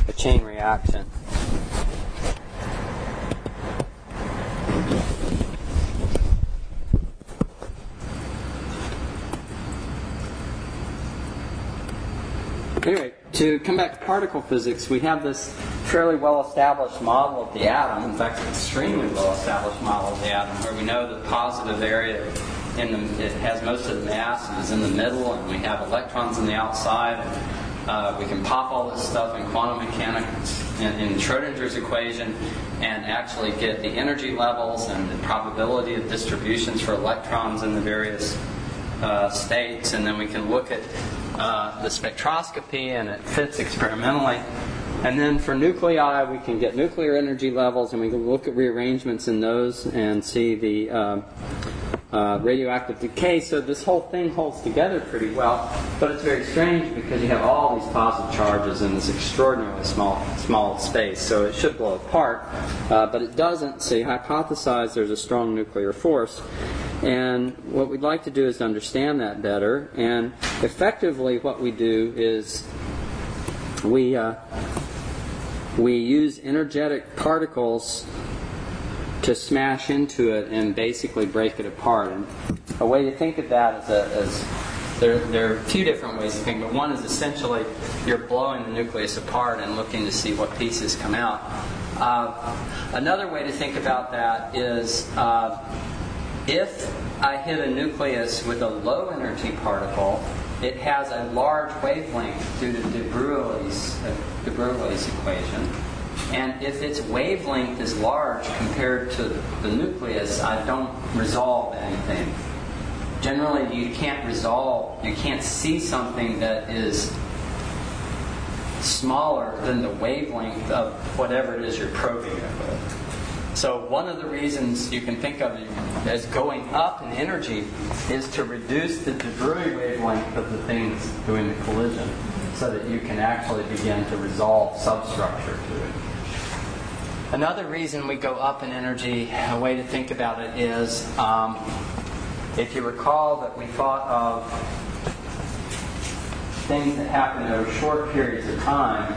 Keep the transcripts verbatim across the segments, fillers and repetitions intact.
a chain reaction. Anyway, to come back to particle physics, we have this fairly well-established model of the atom. In fact, an extremely well-established model of the atom, where we know the positive area in the, it has most of the mass and is in the middle, and we have electrons on the outside. And, uh, we can pop all this stuff in quantum mechanics in, in Schrödinger's equation and actually get the energy levels and the probability of distributions for electrons in the various uh, states, and then we can look at uh, the spectroscopy, and it fits experimentally. And then for nuclei, we can get nuclear energy levels, and we can look at rearrangements in those and see the uh, uh, radioactive decay. So this whole thing holds together pretty well, but it's very strange because you have all these positive charges in this extraordinarily small small space. So it should blow apart, uh, but it doesn't. So you hypothesize there's a strong nuclear force. And what we'd like to do is understand that better. And effectively what we do is we uh, we use energetic particles to smash into it and basically break it apart. And a way to think of that is, a, is there, there are a few different ways to think, but one is essentially you're blowing the nucleus apart and looking to see what pieces come out. Uh, another way to think about that is uh, if I hit a nucleus with a low energy particle, it has a large wavelength due to de Broglie's, uh, de Broglie's equation. And if its wavelength is large compared to the nucleus, I don't resolve anything. Generally, you can't resolve, you can't see something that is smaller than the wavelength of whatever it is you're probing it with. So one of the reasons you can think of it as going up in energy is to reduce the de Broglie wavelength of the thing that's doing the collision, so that you can actually begin to resolve substructure to it. Another reason we go up in energy, a way to think about it is, um, if you recall that we thought of things that happen over short periods of time,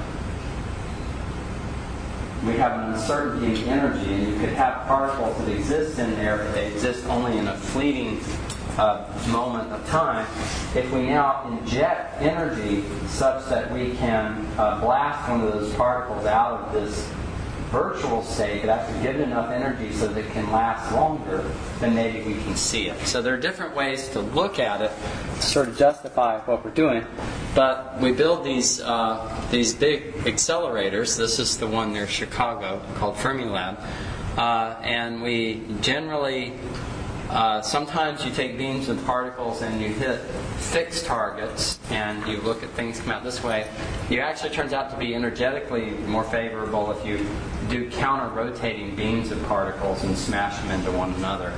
we have an uncertainty in energy, and you could have particles that exist in there, but they exist only in a fleeting uh, moment of time. If we now inject energy such that we can uh, blast one of those particles out of this virtual state, but actually give it enough energy so that it can last longer, then maybe we can see it. So there are different ways to look at it to sort of justify what we're doing. But we build these uh, these big accelerators. This is the one near Chicago called Fermilab. Uh, and we generally, uh, sometimes you take beams of particles and you hit fixed targets and you look at things come out this way. It actually turns out to be energetically more favorable if you do counter-rotating beams of particles and smash them into one another.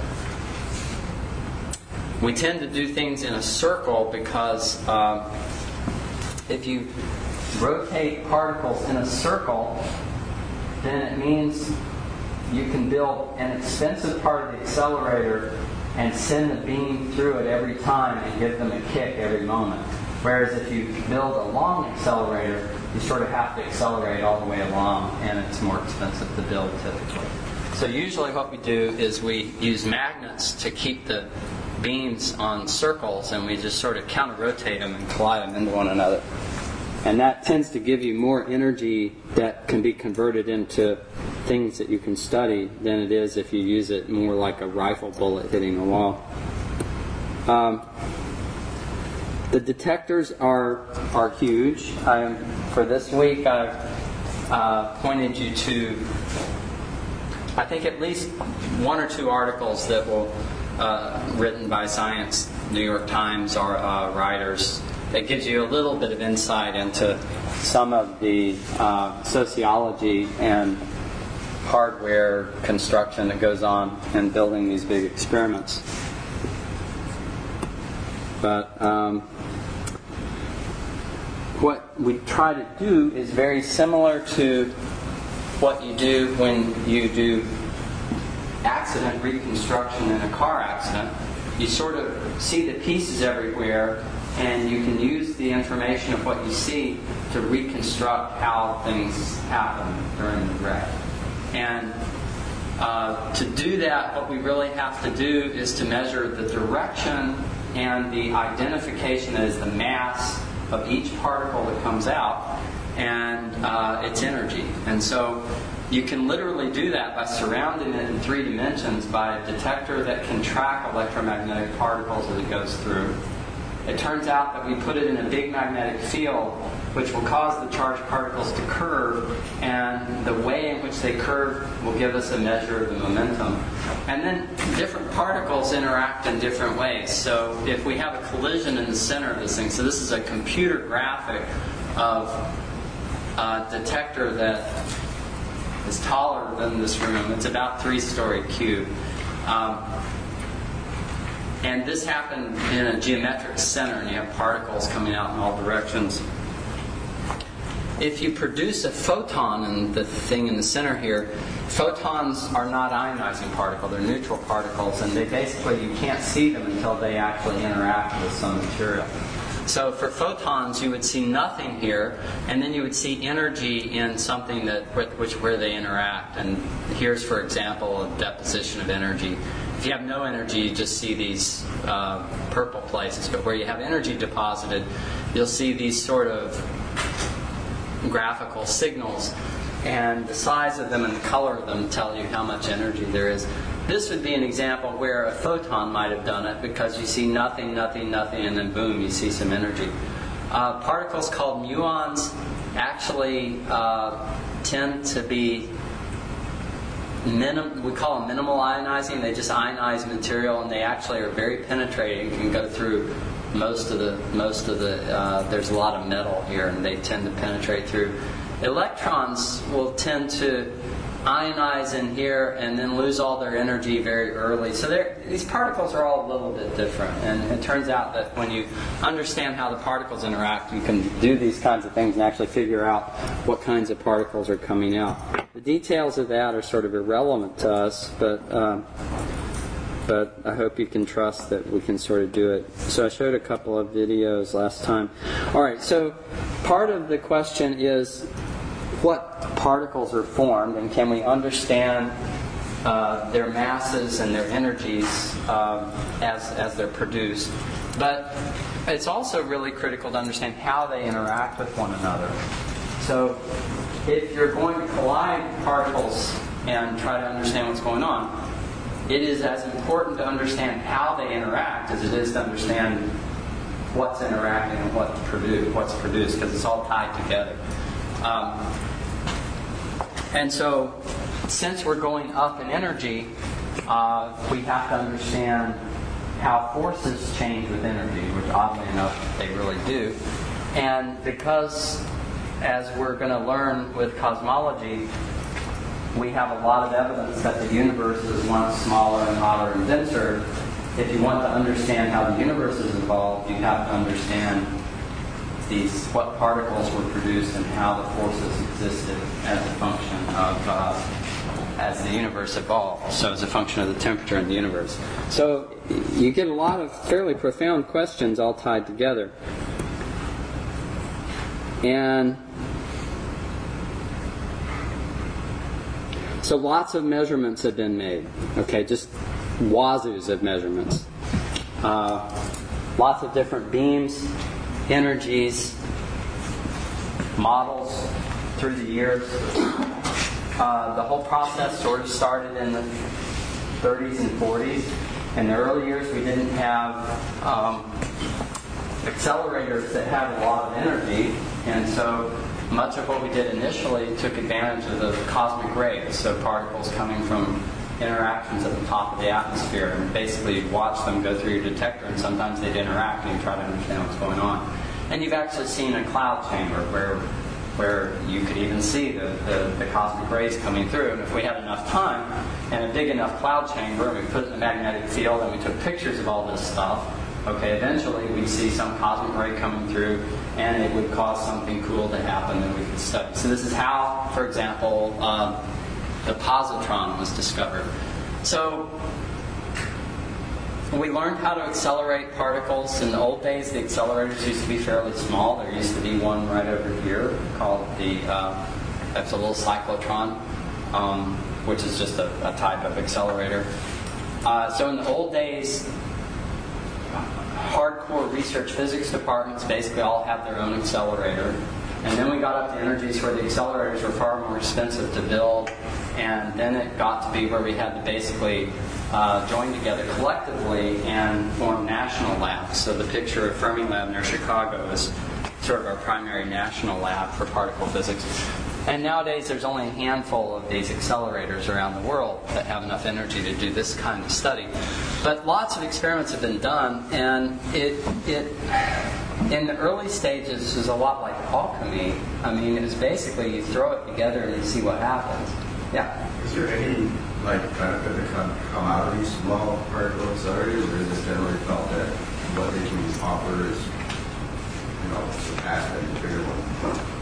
We tend to do things in a circle because uh, if you rotate particles in a circle, then it means you can build an expensive part of the accelerator and send the beam through it every time and give them a kick every moment. Whereas if you build a long accelerator, you sort of have to accelerate all the way along, and it's more expensive to build typically. So usually what we do is we use magnets to keep the beams on circles, and we just sort of counter-rotate them and collide them into one another. And that tends to give you more energy that can be converted into things that you can study than it is if you use it more like a rifle bullet hitting a wall. Um, the detectors are are huge. I'm, for this week, I've uh, pointed you to, I think, at least one or two articles that will uh, written by Science, New York Times, or uh, writers. That gives you a little bit of insight into some of the uh, sociology and hardware construction that goes on in building these big experiments. But um, what we try to do is very similar to what you do when you do accident reconstruction in a car accident. You sort of see the pieces everywhere, and you can use the information of what you see to reconstruct how things happen during the wreck. And uh, to do that, what we really have to do is to measure the direction and the identification, that is the mass of each particle that comes out, and uh, its energy. And so you can literally do that by surrounding it in three dimensions by a detector that can track electromagnetic particles as it goes through. It turns out that we put it in a big magnetic field, which will cause the charged particles to curve, and the way in which they curve will give us a measure of the momentum. And then different particles interact in different ways. So if we have a collision in the center of this thing, so this is a computer graphic of a detector that is taller than this room. It's about three-story cube. Um, and this happened in a geometric center, and you have particles coming out in all directions. If you produce a photon in the thing in the center here, photons are not ionizing particles, they're neutral particles, and they basically, you can't see them until they actually interact with some material. So for photons, you would see nothing here, and then you would see energy in something that which where they interact. And here's, for example, a deposition of energy. If you have no energy, you just see these uh, purple places. But where you have energy deposited, you'll see these sort of graphical signals. And the size of them and the color of them tell you how much energy there is. This would be an example where a photon might have done it, because you see nothing, nothing, nothing, and then boom, you see some energy. Uh, particles called muons actually uh, tend to be minim- we call them minimal ionizing. They just ionize material, and they actually are very penetrating. Can go through most of the most of the. Uh, there's a lot of metal here, and they tend to penetrate through. Electrons will tend to ionize in here and then lose all their energy very early. So these particles are all a little bit different. And it turns out that when you understand how the particles interact, you can do these kinds of things and actually figure out what kinds of particles are coming out. The details of that are sort of irrelevant to us, but um, but I hope you can trust that we can sort of do it. So I showed a couple of videos last time. All right, so part of the question is, what particles are formed, and can we understand uh, their masses and their energies um, as, as they're produced? But it's also really critical to understand how they interact with one another. So if you're going to collide particles and try to understand what's going on, it is as important to understand how they interact as it is to understand what's interacting and what produ- what's produced, because it's all tied together. Um, And so, since we're going up in energy, uh, we have to understand how forces change with energy, which oddly enough they really do. And because, as we're going to learn with cosmology, we have a lot of evidence that the universe is once smaller and hotter and denser. If you want to understand how the universe is evolved, you have to understand these, what particles were produced and how the forces existed as a function of uh, as the universe evolved. So as a function of the temperature in the universe. So you get a lot of fairly profound questions all tied together. And so lots of measurements have been made. Okay, just wazoos of measurements. Uh, lots of different beams, energies, models through the years. Uh, the whole process sort of started in the thirties and forties. In the early years, we didn't have um, accelerators that had a lot of energy, and so much of what we did initially took advantage of the cosmic rays, so particles coming from interactions at the top of the atmosphere, and basically watch them go through your detector, and sometimes they'd interact and you try to understand what's going on. And you've actually seen a cloud chamber where where you could even see the, the, the cosmic rays coming through. And if we had enough time and a big enough cloud chamber, and we put it in a magnetic field and we took pictures of all this stuff, okay, eventually we'd see some cosmic ray coming through, and it would cause something cool to happen that we could study. So this is how, for example, uh, the positron was discovered. So we learned how to accelerate particles. In the old days, the accelerators used to be fairly small. There used to be one right over here called the, uh, that's a little cyclotron, um, which is just a, a type of accelerator. Uh, so in the old days, hardcore research physics departments basically all have their own accelerator. And then we got up to energies where the accelerators were far more expensive to build. And then it got to be where we had to basically uh, join together collectively and form national labs. So the picture of Fermilab near Chicago is sort of our primary national lab for particle physics. And nowadays there's only a handful of these accelerators around the world that have enough energy to do this kind of study. But lots of experiments have been done, and it, it in the early stages is a lot like alchemy. I mean, it was basically you throw it together and you see what happens. Yeah? Is there any like benefit that come, come out of these small particle accelerators, or is it generally felt that what they can offer is, you know, surpass that bigger one?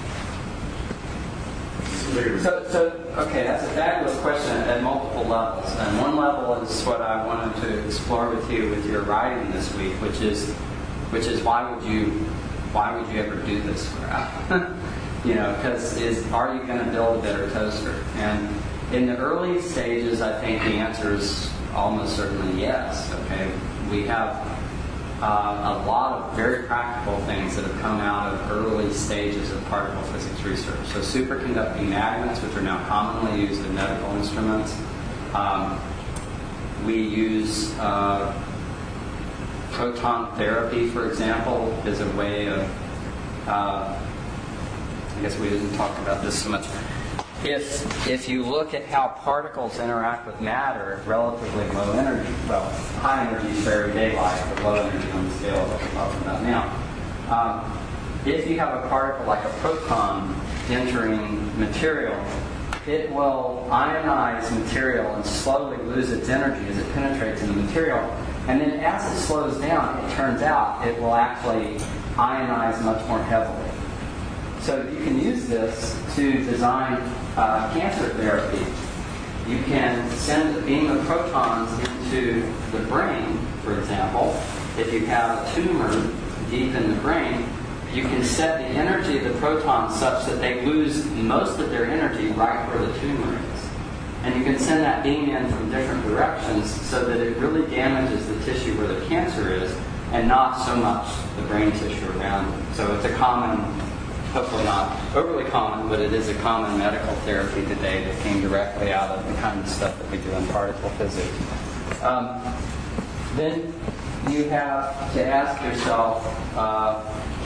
So, so, okay, that's a fabulous question at multiple levels. And one level is what I wanted to explore with you with your writing this week, which is, which is why would you, why would you ever do this crap? You know, because is are you going to build a better toaster? And in the early stages, I think the answer is almost certainly yes. Okay, we have Uh, a lot of very practical things that have come out of early stages of particle physics research. So superconducting magnets, which are now commonly used in medical instruments. Um, we use uh, proton therapy, for example, as a way of, uh, I guess we didn't talk about this so much. If if you look at how particles interact with matter at relatively low energy, well, high energy is very daylight, but low energy on the scale of what we're talking about now. Um, if you have a particle like a proton entering material, it will ionize material and slowly lose its energy as it penetrates into the material. And then as it slows down, it turns out it will actually ionize much more heavily. So you can use this to design uh, cancer therapy. You can send a beam of protons into the brain, for example. If you have a tumor deep in the brain, you can set the energy of the protons such that they lose most of their energy right where the tumor is. And you can send that beam in from different directions so that it really damages the tissue where the cancer is and not so much the brain tissue around it. So it's a common, hopefully not overly common, but it is a common medical therapy today that came directly out of the kind of stuff that we do in particle physics. Um, then you have to ask yourself, uh,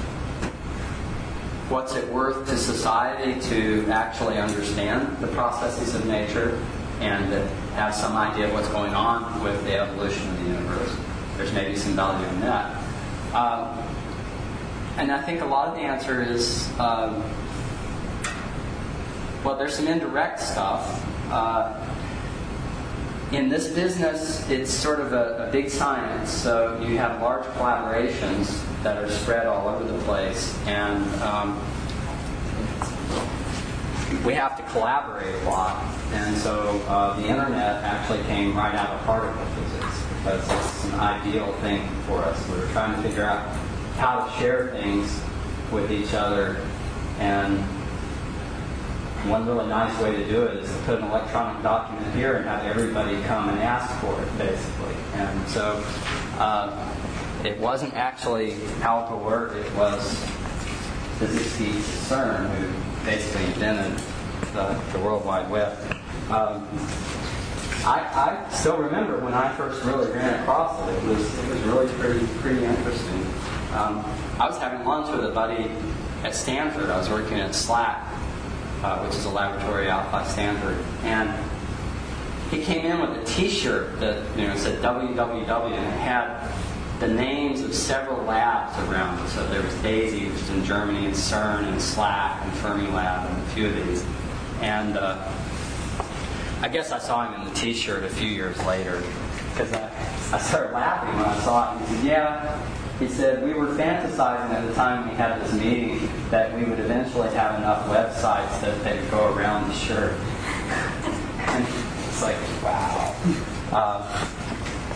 what's it worth to society to actually understand the processes of nature and to have some idea of what's going on with the evolution of the universe? There's maybe some value in that. Um, And I think a lot of the answer is, um, well, there's some indirect stuff. Uh, in this business, it's sort of a, a big science, so you have large collaborations that are spread all over the place, and um, we have to collaborate a lot. And so uh, the internet actually came right out of particle physics because it's an ideal thing for us. We were trying to figure out how to share things with each other, and one really nice way to do it is to put an electronic document here and have everybody come and ask for it, basically. And so uh, it wasn't actually Alpha Word, it was physics geek CERN who basically invented the, the World Wide Web. Um, I, I still remember when I first really ran across it. It was it was really pretty pretty interesting. Um, I was having lunch with a buddy at Stanford. I was working at SLAC, uh, which is a laboratory out by Stanford, and he came in with a T-shirt that you know said W W W, and it had the names of several labs around it. So there was DAISY, which is in Germany, and CERN, and SLAC, and Fermilab, and a few of these. And uh, I guess I saw him in the T-shirt a few years later because I, I started laughing when I saw it. He said, "Yeah." He said, we were fantasizing at the time we had this meeting that we would eventually have enough websites that they would go around the shirt. And it's like, wow. Uh,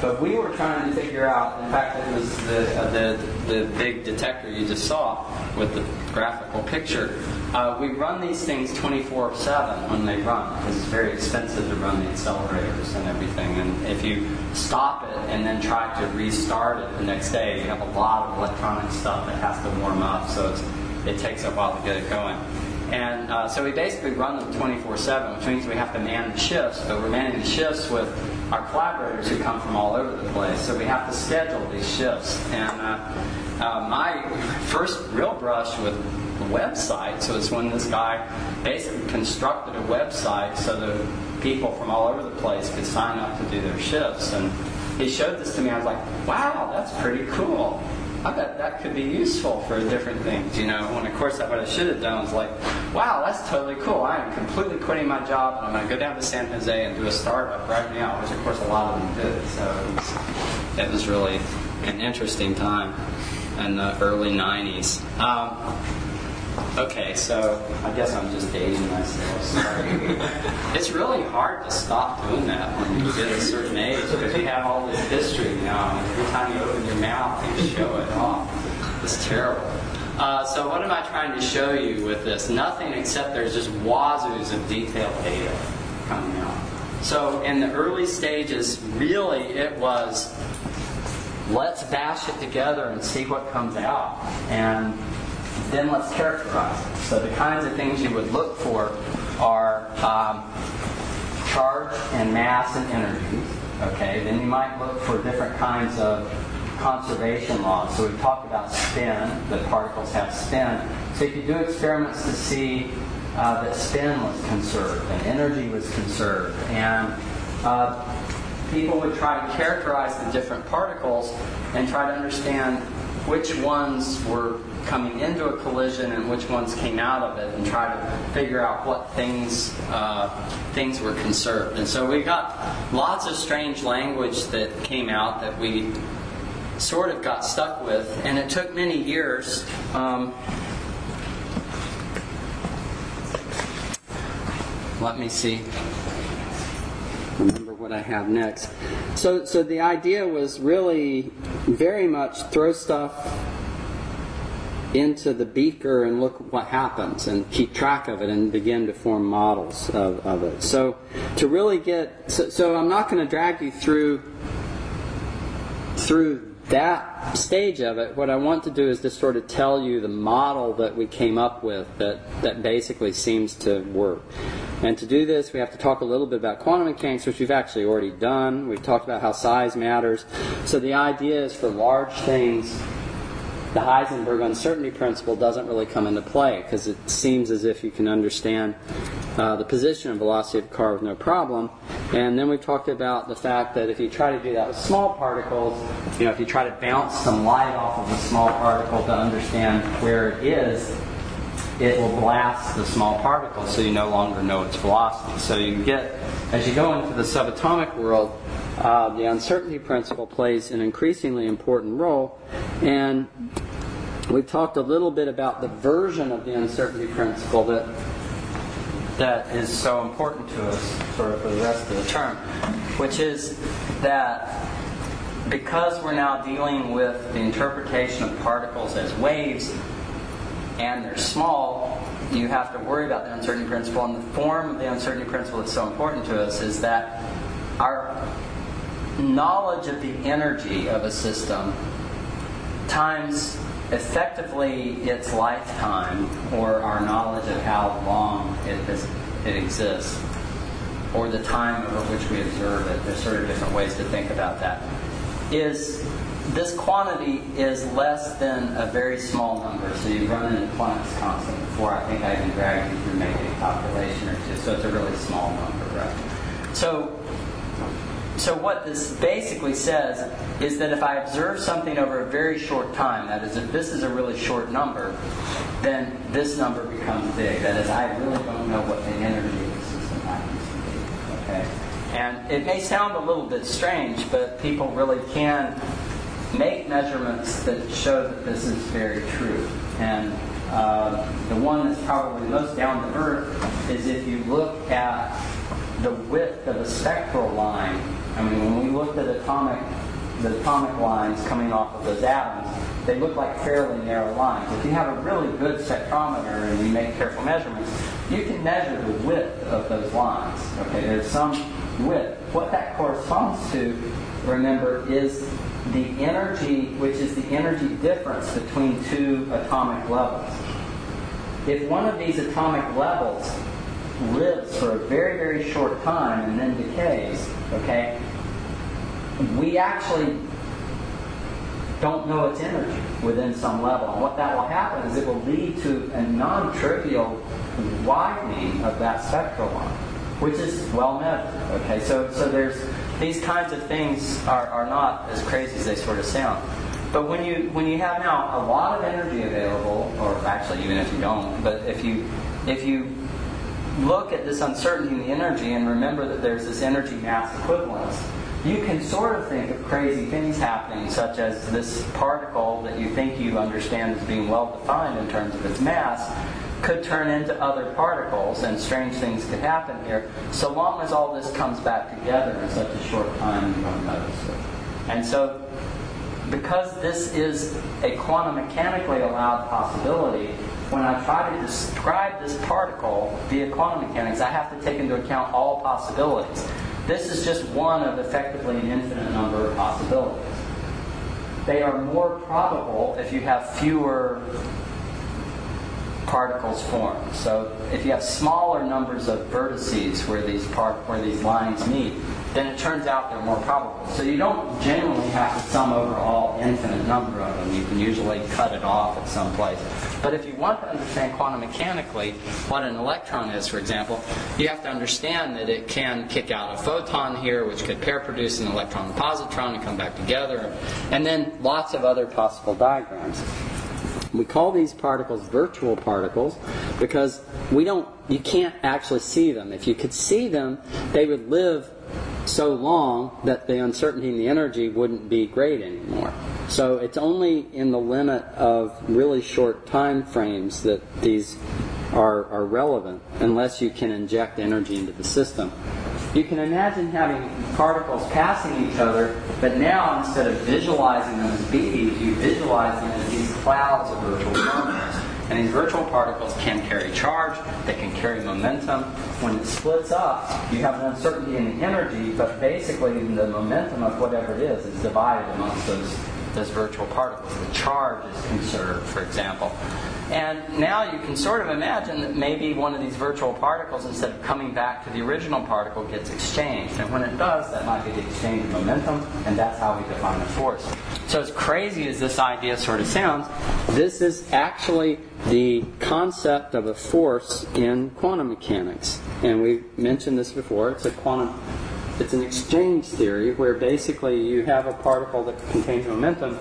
but we were trying to figure out, in fact, it was the, uh, the, the big detector you just saw with the graphical picture. Uh, we run these things twenty-four seven when they run, because it's very expensive to run the accelerators and everything. And if you stop it and then try to restart it the next day, you have a lot of electronic stuff that has to warm up, so it's, it takes a while to get it going. And uh, so we basically run them twenty-four seven, which means we have to man the shifts, but we're manning the shifts with our collaborators who come from all over the place. So we have to schedule these shifts. And uh, uh, my first real brush with websites was when this guy basically constructed a website so that people from all over the place could sign up to do their shifts. And he showed this to me. I was like, wow, that's pretty cool. I bet that could be useful for different things, you know. When of course what I should have done was like, wow, that's totally cool. I am completely quitting my job and I'm going to go down to San Jose and do a startup right now, which of course a lot of them did. So it was, it was really an interesting time in the early nineties. Um, Okay, so I guess I'm just dating myself. Sorry. It's really hard to stop doing that when you get a certain age, because you have all this history now, and every time you open your mouth, you show it off. It's terrible. Uh, so what am I trying to show you with this? Nothing except there's just wazoos of detailed data coming out. So in the early stages, really it was, let's bash it together and see what comes out. And then let's characterize it. So the kinds of things you would look for are um, charge and mass and energy. Okay, then you might look for different kinds of conservation laws. So we talked about spin, that particles have spin. So you could do experiments to see uh, that spin was conserved and energy was conserved. And uh, people would try to characterize the different particles and try to understand which ones were coming into a collision and which ones came out of it, and try to figure out what things uh, things were conserved. And so we got lots of strange language that came out that we sort of got stuck with, and it took many years. Um, let me see. Remember what I have next. So, so the idea was really very much throw stuff into the beaker and look what happens and keep track of it and begin to form models of, of it. So to really get, so, so I'm not going to drag you through through that stage of it. What I want to do is to sort of tell you the model that we came up with that, that basically seems to work. And to do this, we have to talk a little bit about quantum mechanics, which we've actually already done. We've talked about how size matters. So the idea is for large things, the Heisenberg uncertainty principle doesn't really come into play, because it seems as if you can understand uh, the position and velocity of a car with no problem. And then we've talked about the fact that if you try to do that with small particles, you know, if you try to bounce some light off of a small particle to understand where it is, it will blast the small particle, so you no longer know its velocity. So you get, as you go into the subatomic world, uh, the uncertainty principle plays an increasingly important role. And we've talked a little bit about the version of the uncertainty principle that that is so important to us for, for the rest of the term, which is that because we're now dealing with the interpretation of particles as waves, and they're small, you have to worry about the uncertainty principle. And the form of the uncertainty principle that's so important to us is that our knowledge of the energy of a system times effectively its lifetime, or our knowledge of how long it, is, it exists, or the time over which we observe it. There's sort of different ways to think about that. Is this quantity is less than a very small number, so you run into Planck's constant before. I think I even dragged you through making a calculation or two, so it's a really small number, right? So, so what this basically says is that if I observe something over a very short time, that is, if this is a really short number, then this number becomes big. That is, I really don't know what the energy of the system happens to be. Okay, and it may sound a little bit strange, but people really can make measurements that show that this is very true. And uh, the one that's probably most down to earth is if you look at the width of a spectral line. I mean, when we looked at atomic, the atomic lines coming off of those atoms, they look like fairly narrow lines. If you have a really good spectrometer and you make careful measurements, you can measure the width of those lines. Okay, there's some width. What that corresponds to, remember, is the energy, which is the energy difference between two atomic levels. If one of these atomic levels lives for a very, very short time and then decays, okay, we actually don't know its energy within some level. And what that will happen is it will lead to a non-trivial widening of that spectral line, which is well measured. Okay, so so there's these kinds of things are, are not as crazy as they sort of sound. But when you when you have now a lot of energy available, or actually even if you don't, but if you if you look at this uncertainty in the energy and remember that there's this energy mass equivalence, you can sort of think of crazy things happening, such as this particle that you think you understand as being well defined in terms of its mass could turn into other particles, and strange things could happen here, so long as all this comes back together in such a short time you don't notice it. And so, because this is a quantum mechanically allowed possibility, when I try to describe this particle via quantum mechanics, I have to take into account all possibilities. This is just one of effectively an infinite number of possibilities. They are more probable if you have fewer particles formed. So if you have smaller numbers of vertices where these part where these lines meet, then it turns out they're more probable. So you don't generally have to sum over all infinite number of them. You can usually cut it off at some place. But if you want to understand quantum mechanically what an electron is, for example, you have to understand that it can kick out a photon here, which could pair produce an electron and positron and come back together, and then lots of other possible diagrams. We call these particles virtual particles because we don't, you can't actually see them. If you could see them, they would live so long that the uncertainty in the energy wouldn't be great anymore. So it's only in the limit of really short time frames that these are, are relevant, unless you can inject energy into the system. You can imagine having particles passing each other, but now instead of visualizing them as beads, you visualize them as these clouds of virtual particles. And these virtual particles can carry charge, they can carry momentum. When it splits up, you have an uncertainty in the energy, but basically the momentum of whatever it is is divided amongst those, those virtual particles. The charge is conserved, for example. And now you can sort of imagine that maybe one of these virtual particles, instead of coming back to the original particle, gets exchanged. And when it does, that might be the exchange of momentum, and that's how we define a force. So as crazy as this idea sort of sounds, this is actually the concept of a force in quantum mechanics. And we mentioned this before. It's a quantum, it's an exchange theory where basically you have a particle that contains momentum.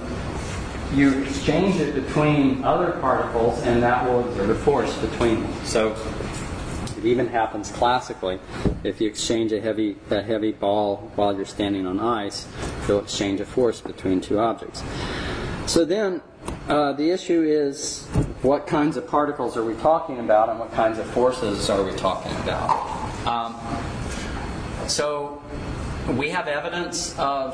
You exchange it between other particles, and that will exert a force between them. So it even happens classically. If you exchange a heavy a heavy ball while you're standing on ice, you'll exchange a force between two objects. So then uh, the issue is, what kinds of particles are we talking about, and what kinds of forces are we talking about? Um, so we have evidence of,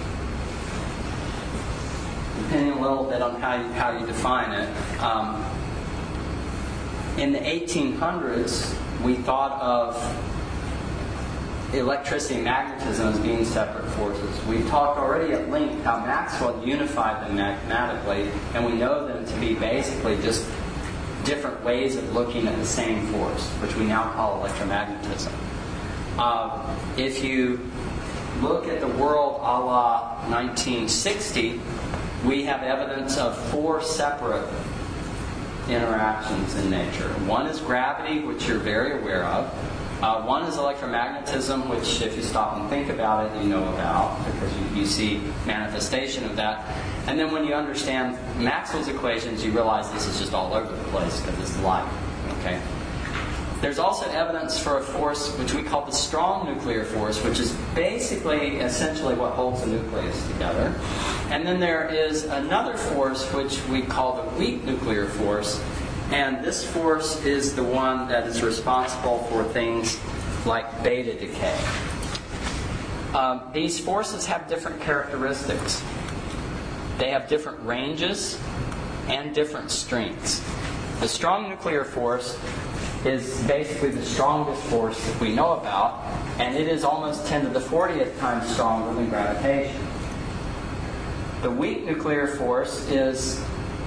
depending a little bit on how you, how you define it. Um, in the eighteen hundreds, we thought of electricity and magnetism as being separate forces. We've talked already at length how Maxwell unified them mathematically, and we know them to be basically just different ways of looking at the same force, which we now call electromagnetism. Uh, if you look at the world a la nineteen sixty, we have evidence of four separate interactions in nature. One is gravity, which you're very aware of. Uh, one is electromagnetism, which if you stop and think about it, you know about, because you, you see manifestation of that. And then when you understand Maxwell's equations, you realize this is just all over the place because it's light. Okay? There's also evidence for a force which we call the strong nuclear force, which is basically essentially what holds the nucleus together. And then there is another force which we call the weak nuclear force, And this force is the one that is responsible for things like beta decay. Um, these forces have different characteristics. They have different ranges and different strengths. The strong nuclear force is basically the strongest force that we know about, and it is almost ten to the fortieth times stronger than gravitation. The weak nuclear force is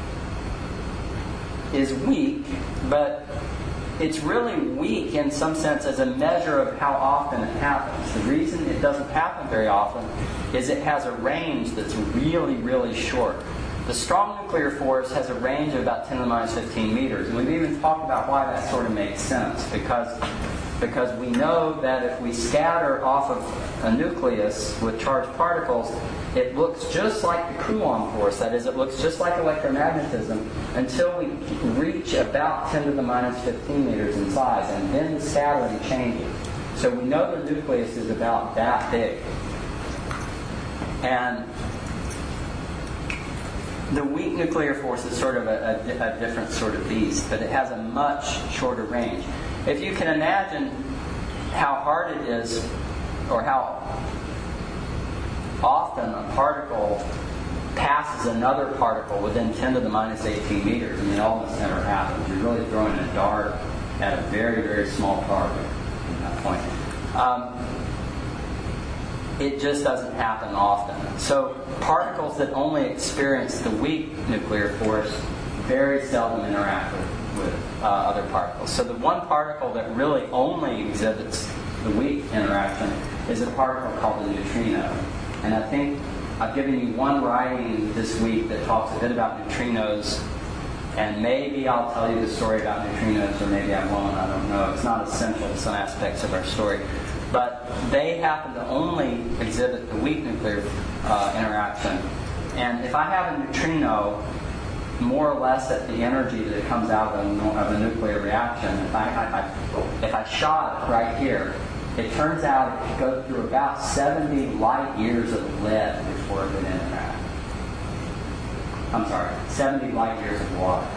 is weak, but it's really weak in some sense as a measure of how often it happens. The reason it doesn't happen very often is it has a range that's really, really short. The strong nuclear force has a range of about ten to the minus fifteen meters, and we've even talked about why that sort of makes sense, because because we know that if we scatter off of a nucleus with charged particles, it looks just like the Coulomb force. That is, it looks just like electromagnetism until we reach about ten to the minus fifteen meters in size, and then the scattering changes. So we know the nucleus is about that big. And the weak nuclear force is sort of a, a, a different sort of beast, but it has a much shorter range. If you can imagine how hard it is, or how often a particle passes another particle within ten to the minus eighteen meters, I mean, it almost never happens. You're really throwing a dart at a very, very small target at that point. Um, it just doesn't happen often. So particles that only experience the weak nuclear force very seldom interact with, with uh, other particles. So the one particle that really only exhibits the weak interaction is a particle called the neutrino. And I think I've given you one writing this week that talks a bit about neutrinos, and maybe I'll tell you the story about neutrinos, or maybe I won't, I don't know. It's not essential to some aspects of our story. But they happen to only exhibit the weak nuclear uh, interaction. And if I have a neutrino more or less at the energy that comes out of a, of a nuclear reaction, if I, I, I, if I shot it right here, it turns out it could go through about seventy light years of lead before it would interact. I'm sorry, seventy light years of water.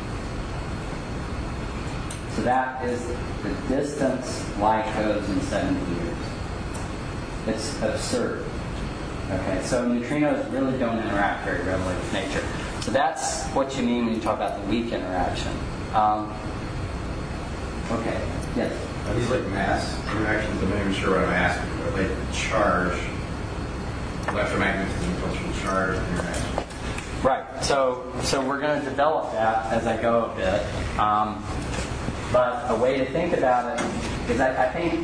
So that is the distance light goes in seventy years. It's absurd. Okay, so neutrinos really don't interact very readily with nature. So that's what you mean when you talk about the weak interaction. Um, okay, yes? Are these like mass interactions? I'm not even sure what I'm asking, but like charge, electromagnetism comes from charge interaction. Right, so so we're going to develop that as I go a bit. Um, but a way to think about it is I, I think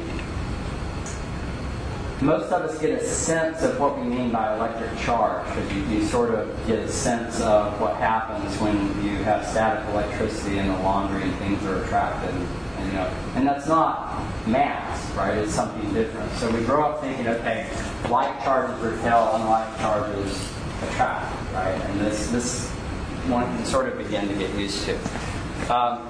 most of us get a sense of what we mean by electric charge, because you, you sort of get a sense of what happens when you have static electricity in the laundry and things are attracted. And, you know, and that's not mass, right? It's something different. So we grow up thinking, okay, like charges repel, unlike charges attract, right? And this this one can sort of begin to get used to. Um,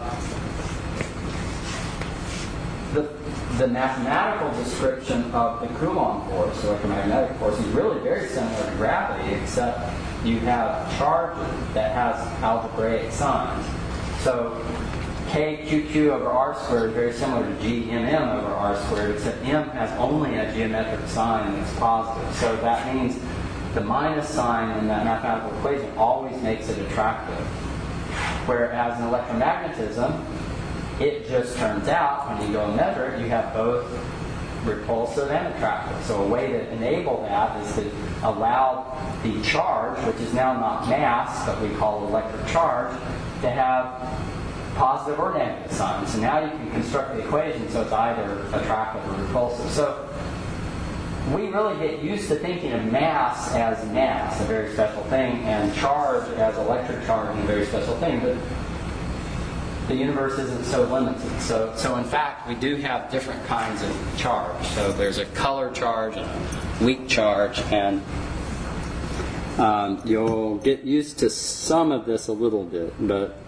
the the mathematical description of the Coulomb force, electromagnetic force, is really very similar to gravity, except you have charges that has algebraic signs. So K Q Q over R squared is very similar to G M M over R squared, except M has only a geometric sign that's positive. So that means the minus sign in that mathematical equation always makes it attractive. Whereas in electromagnetism, it just turns out, when you go and measure it, you have both repulsive and attractive. So a way to enable that is to allow the charge, which is now not mass, but we call electric charge, to have positive or negative signs. So now you can construct the equation so it's either attractive or repulsive. So we really get used to thinking of mass as mass, a very special thing, and charge as electric charge, a very special thing. But the universe isn't so limited. So, so in fact, we do have different kinds of charge. So there's a color charge and a weak charge, and um, you'll get used to some of this a little bit, but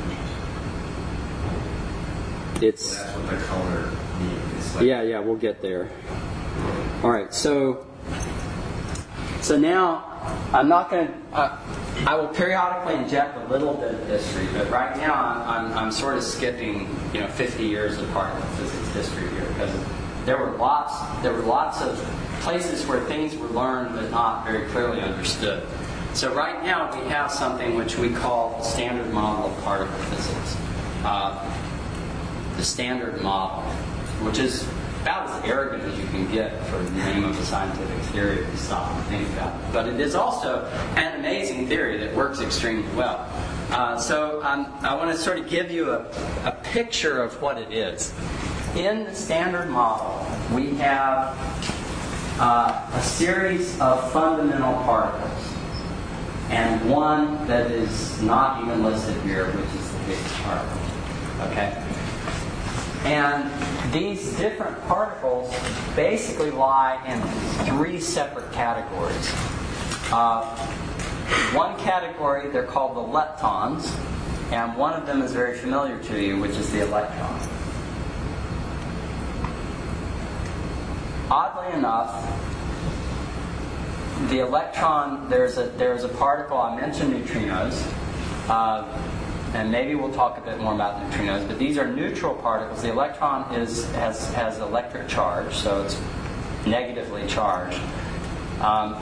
it's... So that's what the color means. Like, yeah, yeah, we'll get there. All right, so so now I'm not going to. Uh, I will periodically inject a little bit of history, but right now I'm, I'm, I'm sort of skipping, you know, fifty years of particle physics history here because there were lots. There were lots of places where things were learned but not very clearly understood. So right now we have something which we call the standard model of particle physics. Uh, the standard model, which is about as arrogant as you can get for the name of a scientific theory if you stop and think about it. But it is also an amazing theory that works extremely well. Uh, so um, I want to sort of give you a, a picture of what it is. In the standard model, we have uh, a series of fundamental particles, and one that is not even listed here, which is the Higgs particle. Okay? And these different particles basically lie in three separate categories. Uh, one category, they're called the leptons, and one of them is very familiar to you, which is the electron. Oddly enough, the electron, there's a, there's a particle, I mentioned neutrinos, uh, and maybe we'll talk a bit more about neutrinos, but these are neutral particles. The electron is has, has electric charge, so it's negatively charged. Um,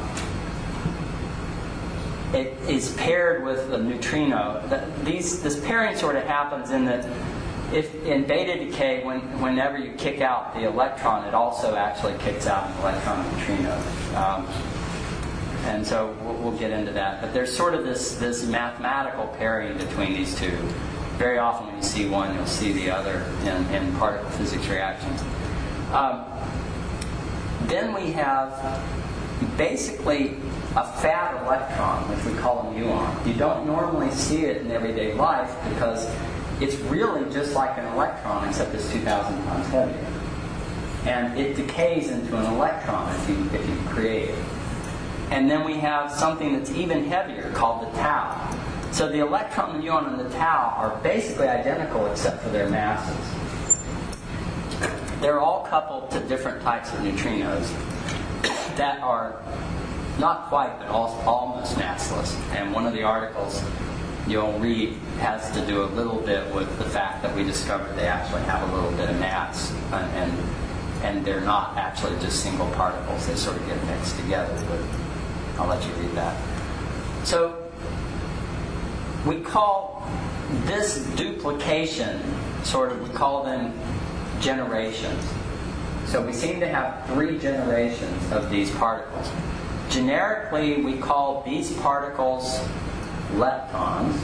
it is paired with a neutrino. These, this pairing sort of happens in that if in beta decay, when, whenever you kick out the electron, it also actually kicks out an electron neutrino. Um, And so we'll, we'll get into that. But there's sort of this, this mathematical pairing between these two. Very often when you see one, you'll see the other in, in particle physics reactions. Um, then we have basically a fat electron, which we call a muon. You don't normally see it in everyday life because it's really just like an electron, except it's two thousand times heavier. And it decays into an electron if you, if you create it. And then we have something that's even heavier called the tau. So the electron, the muon, and the tau are basically identical except for their masses. They're all coupled to different types of neutrinos that are not quite, but almost massless. And one of the articles you'll read has to do a little bit with the fact that we discovered they actually have a little bit of mass, and and, and they're not actually just single particles. They sort of get mixed together, but I'll let you read that. So we call this duplication sort of, we call them generations. So we seem to have three generations of these particles. Generically, we call these particles leptons.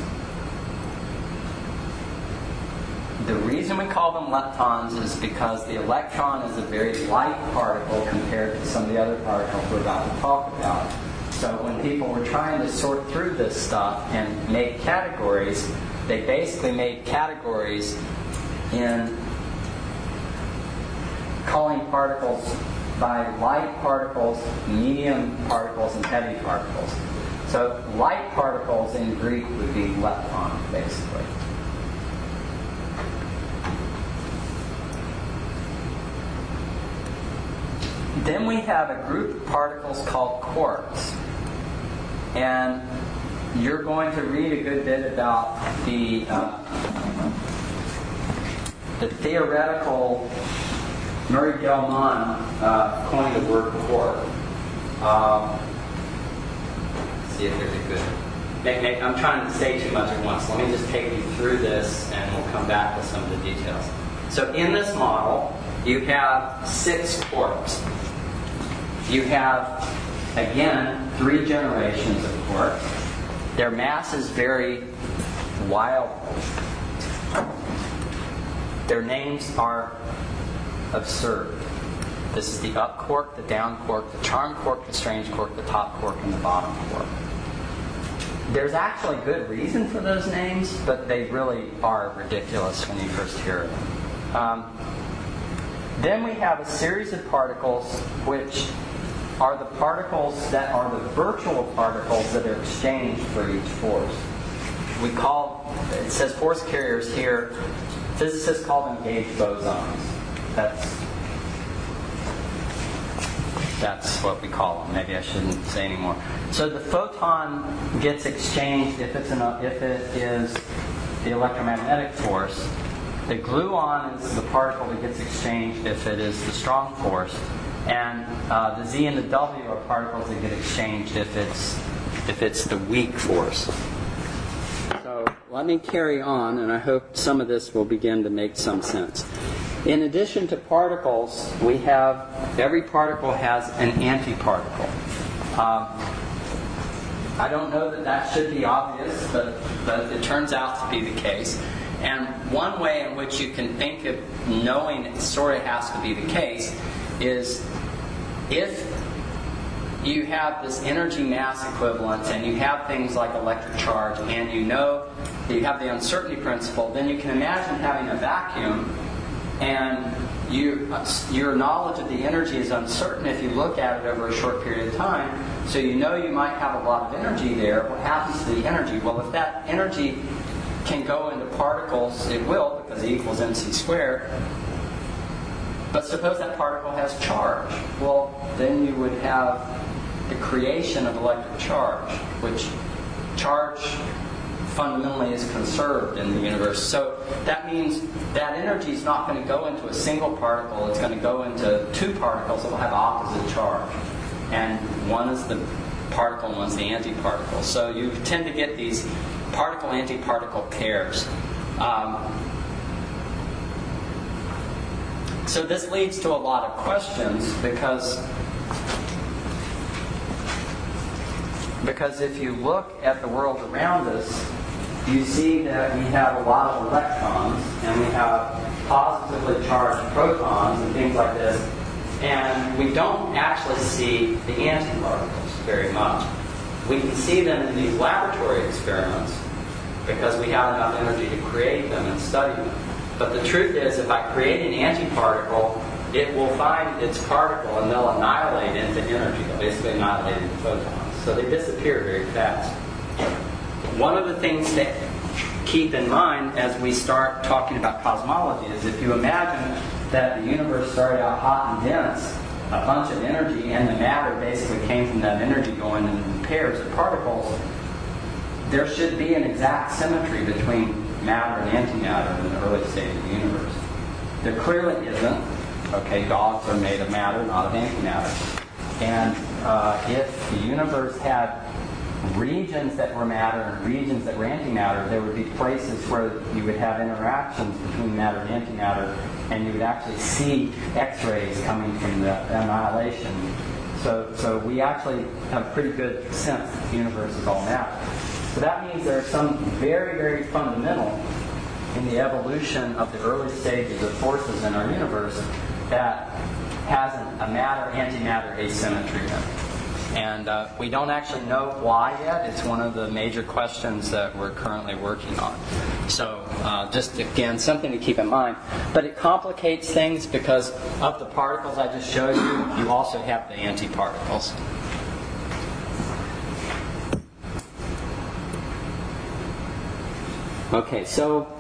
The reason we call them leptons is because the electron is a very light particle compared to some of the other particles we're about to talk about. So when people were trying to sort through this stuff and make categories, they basically made categories in calling particles by light particles, medium particles, and heavy particles. So light particles in Greek would be lepton, basically. Then we have a group of particles called quarks. And you're going to read a good bit about the uh, the theoretical Murray Gell-Mann uh, coined the word quark. Um, let's see if there's a good. I'm trying to say too much at once. Let me just take you through this, and we'll come back to some of the details. So in this model, you have six quarks. You have, again, three generations of quarks. Their masses vary wildly. Their names are absurd. This is the up quark, the down quark, the charm quark, the strange quark, the top quark, and the bottom quark. There's actually good reason for those names, but they really are ridiculous when you first hear them. Um, then we have a series of particles which are the particles that are the virtual particles that are exchanged for each force. We call, it says force carriers here, physicists call them gauge bosons. That's That's what we call them. Maybe I shouldn't say anymore. So the photon gets exchanged if it's an, if it is the electromagnetic force. The gluon is the particle that gets exchanged if it is the strong force, and uh, the Z and the W are particles that get exchanged if it's if it's the weak force. So let me carry on, and I hope some of this will begin to make some sense. In addition to particles, we have every particle has an antiparticle. Um, I don't know that that should be obvious, but, but it turns out to be the case. And one way in which you can think of knowing it sort of has to be the case is if you have this energy mass equivalence and you have things like electric charge and you know that you have the uncertainty principle, then you can imagine having a vacuum and you, your knowledge of the energy is uncertain if you look at it over a short period of time. So you know you might have a lot of energy there. What happens to the energy? Well, if that energy can go into particles, it will, because E equals mc squared. But suppose that particle has charge. Well, then you would have the creation of electric charge, which charge fundamentally is conserved in the universe. So that means that energy is not going to go into a single particle. It's going to go into two particles that will have opposite charge. And one is the particle and one's the antiparticle. So you tend to get these particle-antiparticle pairs. Um, so this leads to a lot of questions because because if you look at the world around us, you see that we have a lot of electrons and we have positively charged protons and things like this, and we don't actually see the antiparticles very much. We can see them in these laboratory experiments because we have enough energy to create them and study them. But the truth is, if I create an antiparticle, it will find its particle and they'll annihilate into energy. They'll basically annihilate into photons. So they disappear very fast. One of the things to keep in mind as we start talking about cosmology is if you imagine that the universe started out hot and dense, a bunch of energy, and the matter basically came from that energy going in pairs of particles, there should be an exact symmetry between matter and antimatter in the early stage of the universe. There clearly isn't. Okay, dogs are made of matter, not of antimatter. And uh, if the universe had regions that were matter and regions that were antimatter, there would be places where you would have interactions between matter and antimatter, and you would actually see X-rays coming from the annihilation. So, so we actually have a pretty good sense that the universe is all matter. So that means there are some very, very fundamental in the evolution of the early stages of forces in our universe that has an, a matter-antimatter asymmetry in it. And uh, we don't actually know why yet. It's one of the major questions that we're currently working on. So uh, just, again, something to keep in mind. But it complicates things because of the particles I just showed you, you also have the antiparticles. Okay, so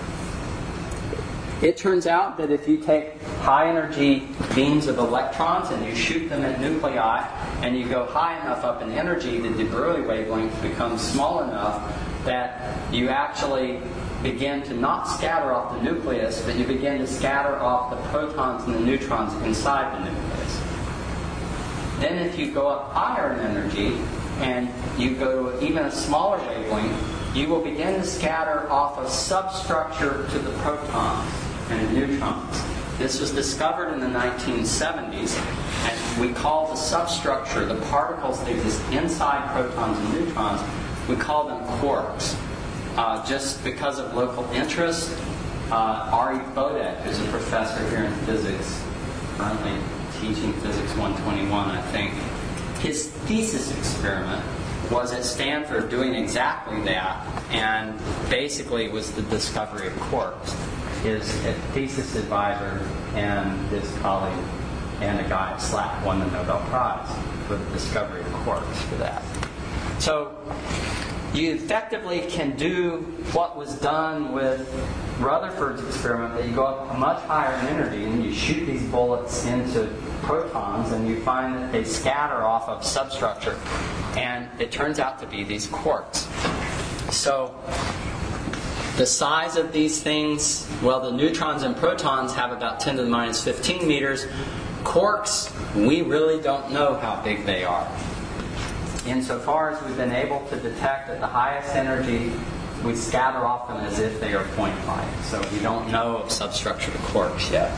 it turns out that if you take high-energy beams of electrons and you shoot them at nuclei, and you go high enough up in energy, the de Broglie wavelength becomes small enough that you actually begin to not scatter off the nucleus, but you begin to scatter off the protons and the neutrons inside the nucleus. Then if you go up higher in energy, and you go to even a smaller wavelength, you will begin to scatter off a substructure to the protons and the neutrons. This was discovered in the nineteen seventies, and we call the substructure, the particles that exist inside protons and neutrons, we call them quarks. Uh, just because of local interest, uh, Ari Bodek, who's a professor here in physics, currently teaching Physics one twenty-one, I think, his thesis experiment was at Stanford doing exactly that, and basically it was the discovery of quarks. His thesis advisor and his colleague and a guy at SLAC won the Nobel Prize for the discovery of quarks for that. So you effectively can do what was done with Rutherford's experiment, that you go up much higher in energy and you shoot these bullets into protons and you find that they scatter off of substructure, and it turns out to be these quarks. So the size of these things, well, the neutrons and protons have about ten to the minus fifteen meters. Quarks, we really don't know how big they are. Insofar as we've been able to detect at the highest energy, we scatter off them as if they are point light. So we don't know of substructure to quarks yet.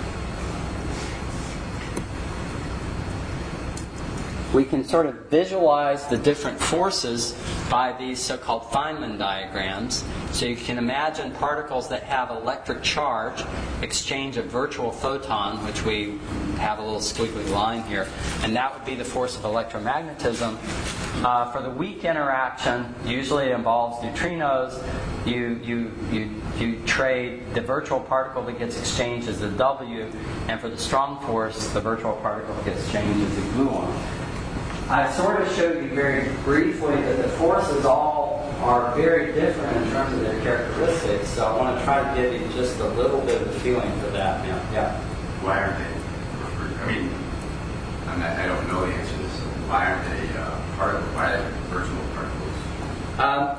We can sort of visualize the different forces by these so-called Feynman diagrams. So you can imagine particles that have electric charge exchange a virtual photon, which we have a little squiggly line here, and that would be the force of electromagnetism. Uh, for the weak interaction, usually it involves neutrinos. You, you, you, you trade the virtual particle that gets exchanged as a W, and for the strong force, the virtual particle that gets exchanged as a gluon. I sort of showed you very briefly that the forces all are very different in terms of their characteristics, so I want to try to give you just a little bit of a feeling for that now. Yeah. Why aren't they? I mean, I'm not, I don't know the answer to this. Why aren't they uh, particles? Why are they virtual particles? Um,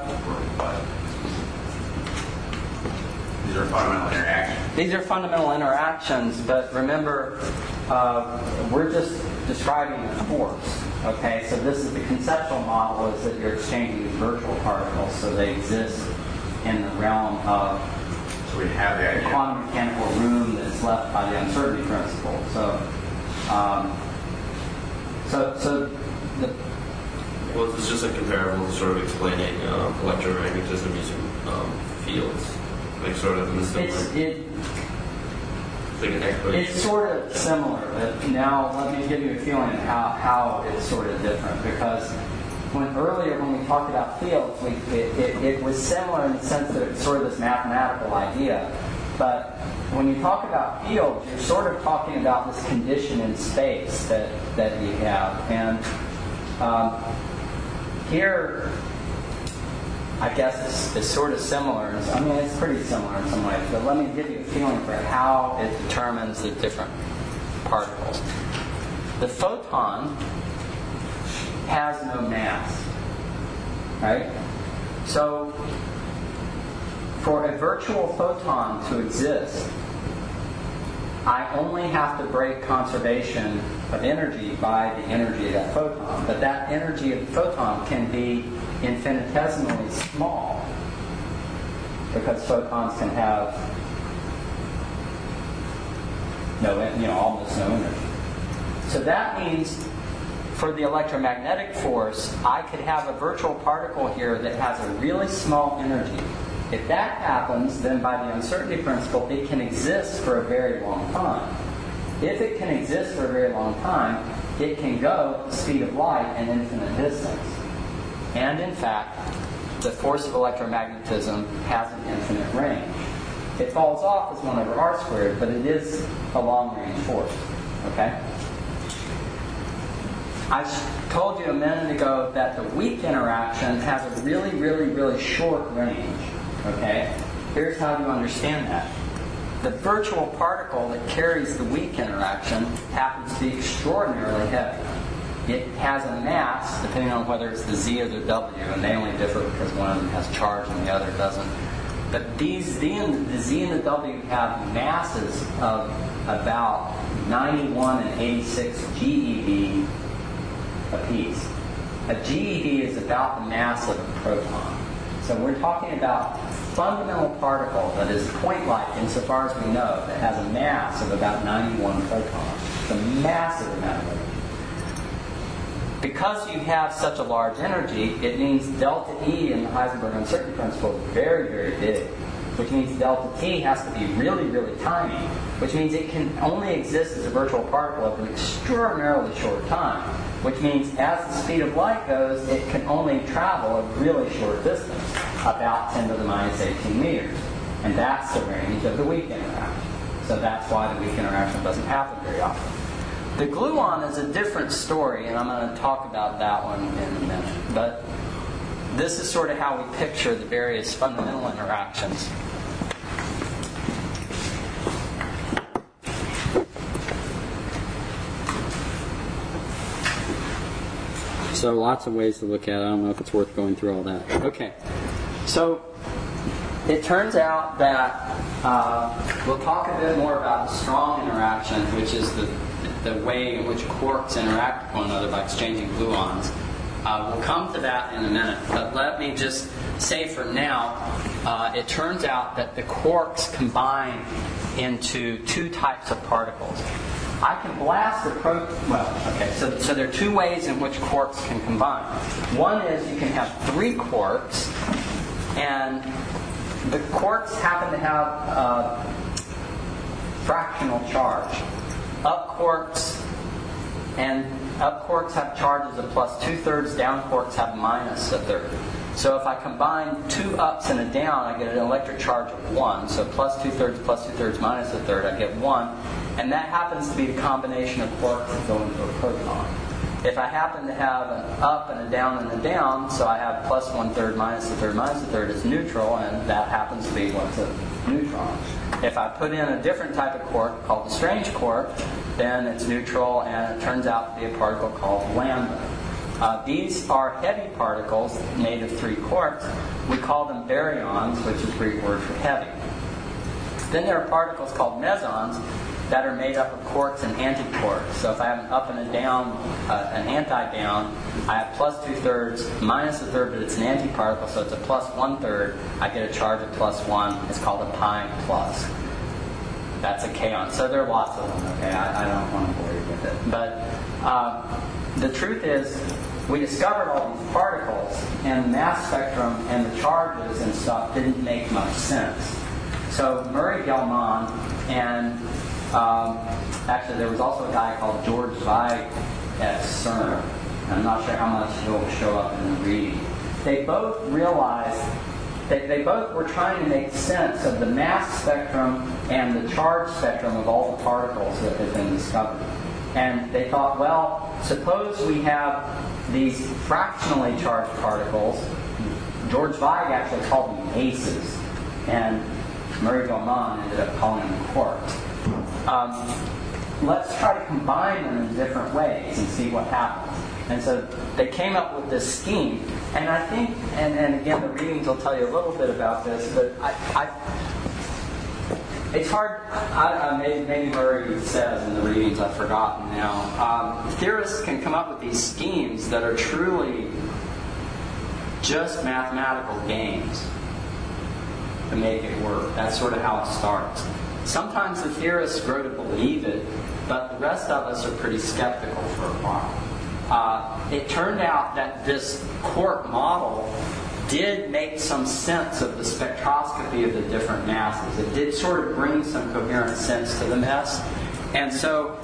These are fundamental interactions. These are fundamental interactions, but remember, uh, we're just describing a force. Okay, so this is the conceptual model, is that you're exchanging these virtual particles, so they exist in the realm of so we have the idea. quantum mechanical room that's left by the uncertainty principle. So, um, so, so the well, it's just like comparable to sort of explaining um, electromagnetism using um, fields, like sort of in the similar. It's, it, like an explanation. It's sort of similar, but now let me give you a feeling of how, how it's sort of different. Because when earlier when we talked about fields, we, it, it, it was similar in the sense that it's sort of this mathematical idea. But when you talk about fields, you're sort of talking about this condition in space that, that you have. And um, here, I guess it's, it's sort of similar. I mean, it's pretty similar in some ways. But let me give you a feeling for how it determines the different particles. The photon has no mass, right? So, for a virtual photon to exist, I only have to break conservation of energy by the energy of that photon. But that energy of the photon can be infinitesimally small, because photons can have no, you know, almost no energy. So that means for the electromagnetic force, I could have a virtual particle here that has a really small energy. If that happens, then by the uncertainty principle, it can exist for a very long time. If it can exist for a very long time, it can go at the speed of light an infinite distance. And in fact, the force of electromagnetism has an infinite range. It falls off as one over r squared, but it is a long-range force. Okay? I told you a minute ago that the weak interaction has a really, really, really short range. Okay? Here's how you understand that. The virtual particle that carries the weak interaction happens to be extraordinarily heavy. It has a mass, depending on whether it's the Z or the W, and they only differ because one of them has charge and the other doesn't. But these Z and, the Z and the W have masses of about ninety-one and eighty-six G E V apiece. A G E V is about the mass of a proton. So we're talking about a fundamental particle that is point-like insofar as we know, that has a mass of about ninety-one protons. It's a massive amount of energy. Because you have such a large energy, it means delta E in the Heisenberg uncertainty principle is very, very big. Which means delta T has to be really, really tiny. Which means it can only exist as a virtual particle over an extraordinarily short time. Which means as the speed of light goes, it can only travel a really short distance, about ten to the minus eighteen meters. And that's the range of the weak interaction. So that's why the weak interaction doesn't happen very often. The gluon is a different story, and I'm going to talk about that one in a minute. But this is sort of how we picture the various fundamental interactions. So lots of ways to look at it. I don't know if it's worth going through all that. Okay. So it turns out that uh, we'll talk a bit more about the strong interaction, which is the, the way in which quarks interact with one another by exchanging gluons. Uh, we'll come to that in a minute, but let me just say for now, uh, it turns out that the quarks combine into two types of particles. I can blast the proton. Well, okay, so, so there are two ways in which quarks can combine. One is you can have three quarks, and the quarks happen to have uh, fractional charge. Up quarks and up quarks have charges of plus two-thirds, down quarks have minus a third. So if I combine two ups and a down, I get an electric charge of one. So plus two-thirds, plus two-thirds, minus a third, I get one. And that happens to be the combination of quarks that go into a proton. If I happen to have an up and a down and a down, so I have plus one-third, minus a third, minus a third is neutral, and that happens to be what's a neutron. If I put in a different type of quark called the strange quark, then it's neutral, and it turns out to be a particle called lambda. Uh, these are heavy particles made of three quarks. We call them baryons, which is the Greek word for heavy. Then there are particles called mesons that are made up of quarks and antiquarks. So if I have an up and a down, uh, an anti-down, I have plus two-thirds, minus a third, but it's an antiparticle, so it's a plus one-third. I get a charge of plus one. It's called a pi plus. That's a kaon. So there are lots of them, okay? I, I don't want to bore you with it. But uh, the truth is, we discovered all these particles, and the mass spectrum and the charges and stuff didn't make much sense. So Murray-Gell-Mann and Um, actually, there was also a guy called George Zweig at CERN. I'm not sure how much he'll show up in the reading. They both realized that they both were trying to make sense of the mass spectrum and the charge spectrum of all the particles that had been discovered. And they thought, well, suppose we have these fractionally charged particles. George Zweig actually called them aces, and Murray-Gell-Mann ended up calling them quarks. Um, let's try to combine them in different ways and see what happens. And so they came up with this scheme. And I think, and, and again, the readings will tell you a little bit about this, but I, I it's hard, I, I, maybe, maybe Murray says in the readings, I've forgotten now. Um, theorists can come up with these schemes that are truly just mathematical games to make it work. That's sort of how it starts. Sometimes the theorists grow to believe it, but the rest of us are pretty skeptical for a while. Uh, it turned out that this quark model did make some sense of the spectroscopy of the different masses. It did sort of bring some coherent sense to the mess. And so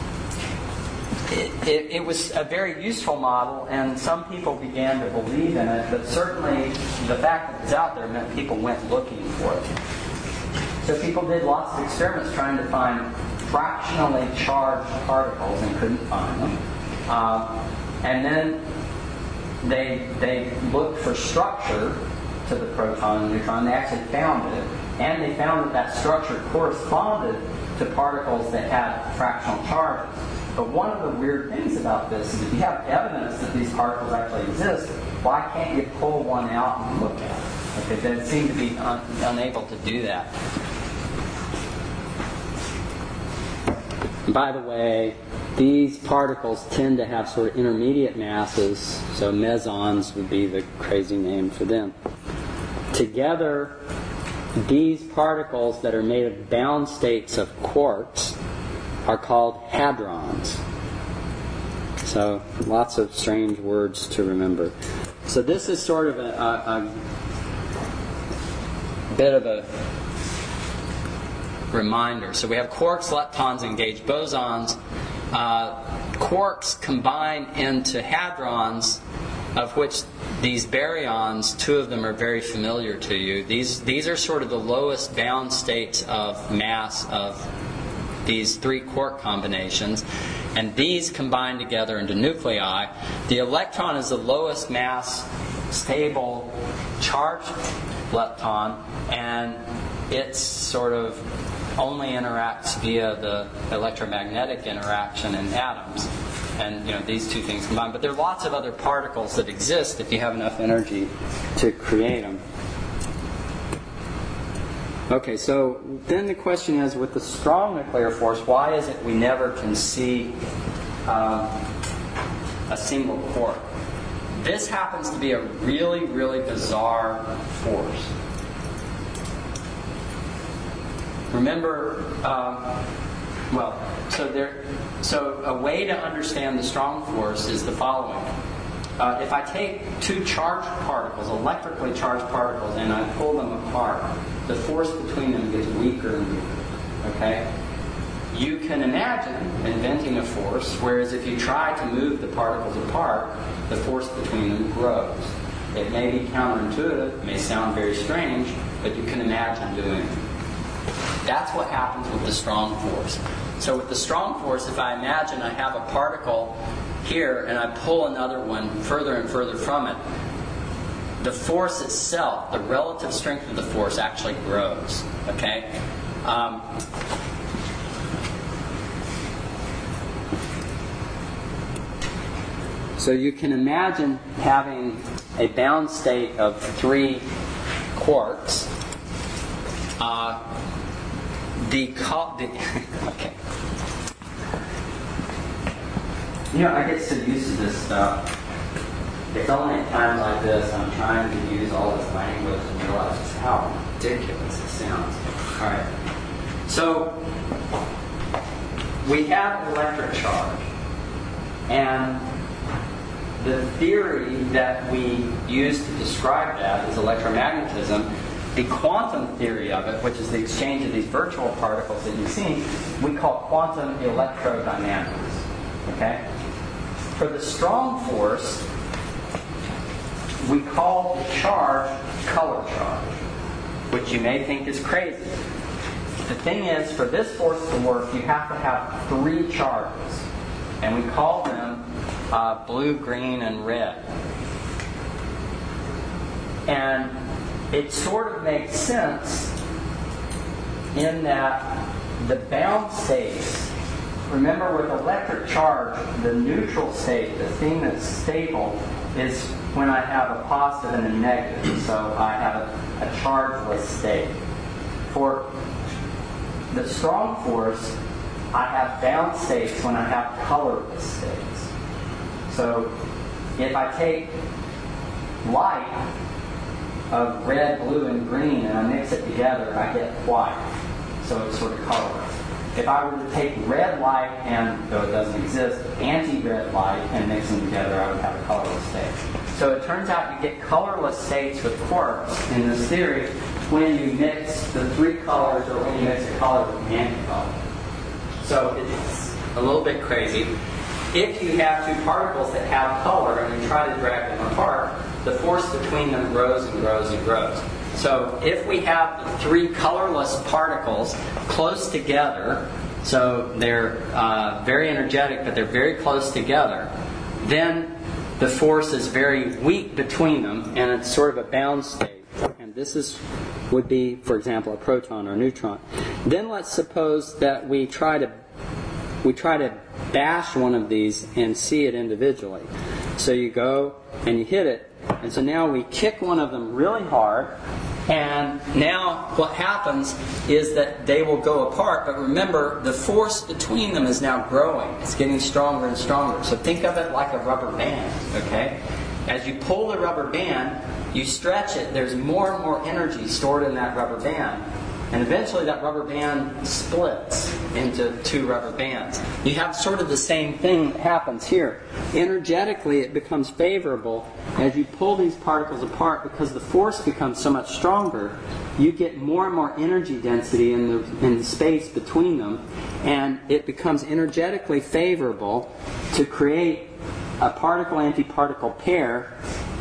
it, it, it was a very useful model, and some people began to believe in it, but certainly the fact that it's out there meant people went looking for it. So people did lots of experiments trying to find fractionally charged particles and couldn't find them. Uh, and then they they looked for structure to the proton and neutron. They actually found it, and they found that that structure corresponded to particles that had fractional charges. But one of the weird things about this is if you have evidence that these particles actually exist, why can't you pull one out and look at it? Okay, they seem to be un- unable to do that. By the way, these particles tend to have sort of intermediate masses, so mesons would be the crazy name for them. Together, these particles that are made of bound states of quarks are called hadrons. So, lots of strange words to remember. So this is sort of a, a, a bit of a reminder. So we have quarks, leptons, and gauge bosons. Uh, quarks combine into hadrons, of which these baryons, two of them are very familiar to you. These these are sort of the lowest bound states of mass of these three quark combinations, and these combine together into nuclei. The electron is the lowest mass stable charged lepton, and it's sort of only interacts via the electromagnetic interaction in atoms. And you know, these two things combined. But there are lots of other particles that exist if you have enough energy to create them. Okay, so then the question is, with the strong nuclear force, why is it we never can see um, a single quark? This happens to be a really, really bizarre force. Remember, um, well, so there, so a way to understand the strong force is the following. Uh, if I take two charged particles, electrically charged particles, and I pull them apart, the force between them gets weaker and weaker. Okay? You can imagine inventing a force, whereas if you try to move the particles apart, the force between them grows. It may be counterintuitive, it may sound very strange, but you can imagine doing it. That's what happens with the strong force. So with the strong force, if I imagine I have a particle here and I pull another one further and further from it, the force itself, the relative strength of the force, actually grows. Okay? Um, so you can imagine having a bound state of three quarks. Uh, the, co- the okay. You know, I get so used to this stuff. It's only at times like this I'm trying to use all this language and realize just how ridiculous it sounds. All right. So we have an electric charge, and the theory that we use to describe that is electromagnetism. The quantum theory of it, which is the exchange of these virtual particles that you've seen, we call quantum electrodynamics. Okay? For the strong force, we call the charge color charge, which you may think is crazy. The thing is, for this force to work, you have to have three charges, and we call them uh, blue, green, and red. And it sort of makes sense in that the bound states, remember with electric charge, the neutral state, the thing that's stable, is when I have a positive and a negative. So I have a, a chargeless state. For the strong force, I have bound states when I have colorless states. So if I take light of red, blue, and green and I mix it together, I get white. So it's sort of colorless. If I were to take red light and, though it doesn't exist, anti-red light and mix them together, I would have a colorless state. So it turns out you get colorless states with quarks in this theory when you mix the three colors or when you mix a color with an anti-color. So it's a little bit crazy. If you have two particles that have color and you try to drag them apart, the force between them grows and grows and grows. So if we have three colorless particles close together, so they're uh, very energetic, but they're very close together, then the force is very weak between them, and it's sort of a bound state. And this is would be, for example, a proton or a neutron. Then let's suppose that we try to we try to bash one of these and see it individually. So you go and you hit it, and so now we kick one of them really hard, and now what happens is that they will go apart, but remember, the force between them is now growing. It's getting stronger and stronger. So think of it like a rubber band, okay? As you pull the rubber band, you stretch it, there's more and more energy stored in that rubber band. And eventually that rubber band splits into two rubber bands. You have sort of the same thing that happens here. Energetically, it becomes favorable as you pull these particles apart because the force becomes so much stronger. You get more and more energy density in the, in the space between them, and it becomes energetically favorable to create a particle-antiparticle pair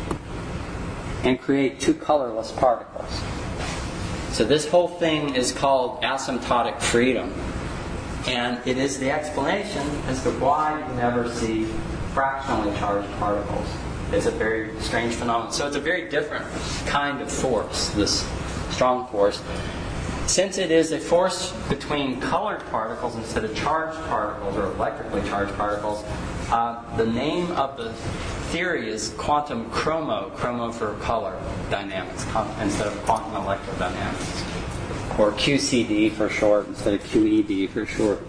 and create two colorless particles. So this whole thing is called asymptotic freedom. And it is the explanation as to why you never see fractionally charged particles. It's a very strange phenomenon. So it's a very different kind of force, this strong force. Since it is a force between colored particles instead of charged particles or electrically charged particles, uh, the name of the theory is quantum chromo, chromo for color dynamics, instead of quantum electrodynamics. Or Q C D for short instead of Q E D for short.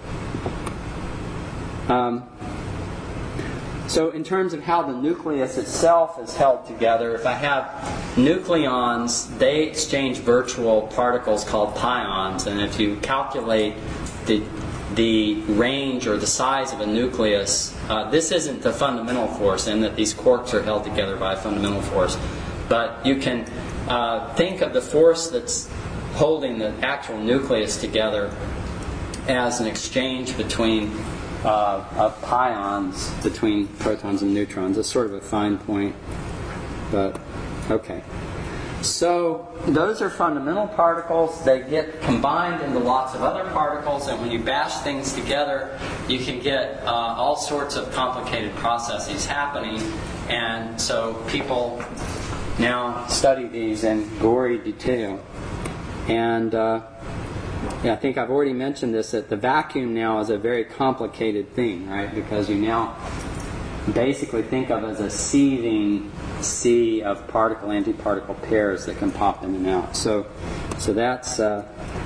Um, so in terms of how the nucleus itself is held together, if I have nucleons, they exchange virtual particles called pions, and if you calculate the the range or the size of a nucleus, uh, this isn't the fundamental force in that these quarks are held together by a fundamental force, but you can uh, think of the force that's holding the actual nucleus together as an exchange between uh, of pions between protons and neutrons. It's sort of a fine point, but okay. So those are fundamental particles. They get combined into lots of other particles, and when you bash things together, you can get uh, all sorts of complicated processes happening. And so people now study these in gory detail. And uh, yeah, I think I've already mentioned this, that the vacuum now is a very complicated thing, right? Because you now basically think of it as a seething sea of particle-antiparticle pairs that can pop in and out. So, so that's uh,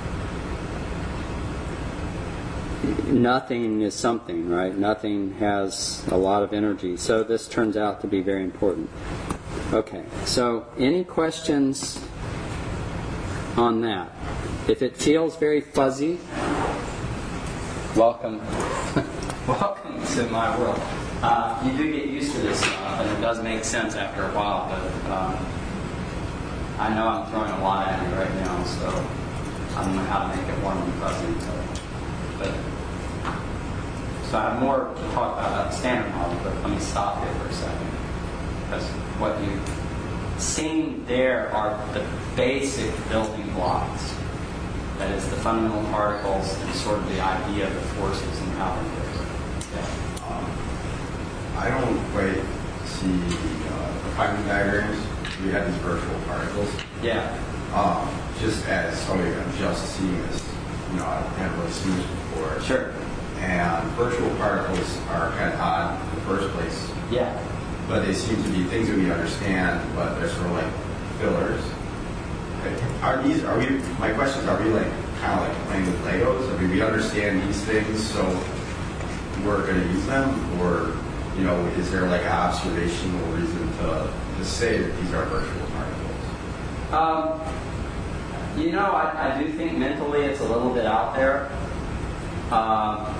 nothing is something, right? Nothing has a lot of energy. So this turns out to be very important. Okay. So, any questions on that? If it feels very fuzzy, welcome, welcome to my world. Uh, you do get used to this stuff, and it does make sense after a while, but um, I know I'm throwing a lot at you right now, so I don't know how to make it warm and fuzzy. So, but, so I have more to talk about about the standard model, but let me stop here for a second. Because what you've seen there are the basic building blocks. That is, the fundamental particles and sort of the idea of the forces and how they work. Yeah. Um, I don't quite see uh, the Feynman diagrams. We have these virtual particles. Yeah. Um, just as somebody I'm just seeing this, you know, I haven't really seen this before. Sure. And virtual particles are kind of odd in the first place. Yeah. But they seem to be things that we understand, but they're sort of like fillers. Are these? Are we? My question is: are we like kind of like playing with Legos? I mean, we understand these things, so we're going to use them, or you know, is there like an observational reason to to say that these are virtual particles? Um, you know, I, I do think mentally it's a little bit out there. Um,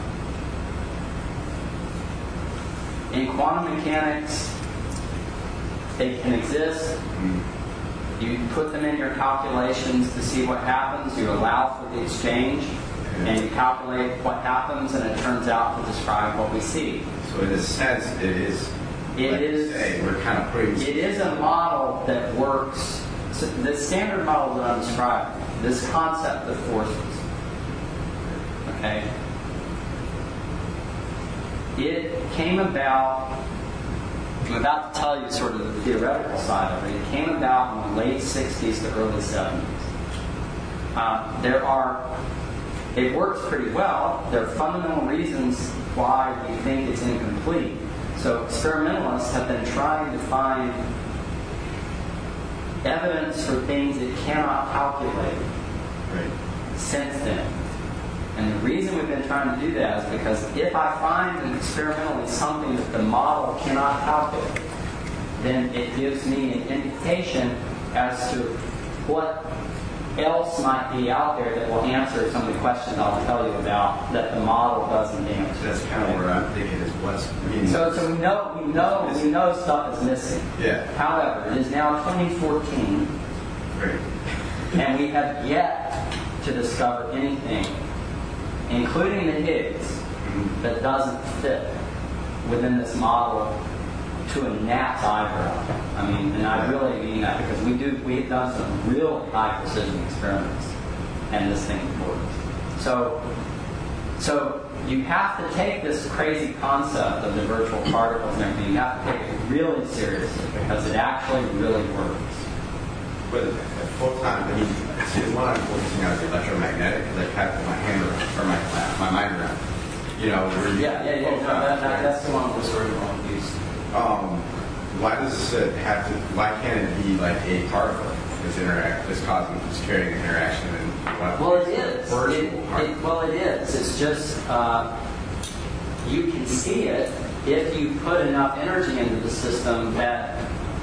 in quantum mechanics, they can exist. Mm-hmm. You put them in your calculations to see what happens. You allow for the exchange, and you calculate what happens, and it turns out to describe what we see. So in a sense, it is. It like is. You say, we're kind of putting. It is a model that works. So the standard model that I'm describing, this concept of forces. Okay. It came about. I'm about to tell you sort of the theoretical side of it. It came about in the late sixties to early seventies. Uh, there are, it works pretty well. There are fundamental reasons why we think it's incomplete. So experimentalists have been trying to find evidence for things it cannot calculate Right. since then. And the reason we've been trying to do that is because if I find experimentally something that the model cannot calculate, then it gives me an indication as to what else might be out there that will answer some of the questions I'll tell you about that the model doesn't answer. That's kind of where I'm thinking is what's. I mean, So, so we know, we know, we know stuff is missing. Yeah. However, it is now twenty fourteen, Great. and we have yet to discover anything, including the Higgs, that doesn't fit within this model to a gnat's eyebrow. I mean, and I really mean that because we do we've done some real high precision experiments, and this thing works. So, so you have to take this crazy concept of the virtual particles and everything, you have to take it really seriously because it actually really works. But a photon, I mean, see, the one I'm focusing on is electromagnetic because I kept my hand around, or my, my mind around. You know, where you Yeah, yeah, yeah. No, that, that, that's the one that was sort of wrong use. Um, why does it have to? Why can't it be like a particle that's interact, that's causing, that's carrying an interaction? And what? Well, it is. It, It, it, well, it is. It's just uh, you can see it if you put enough energy into the system that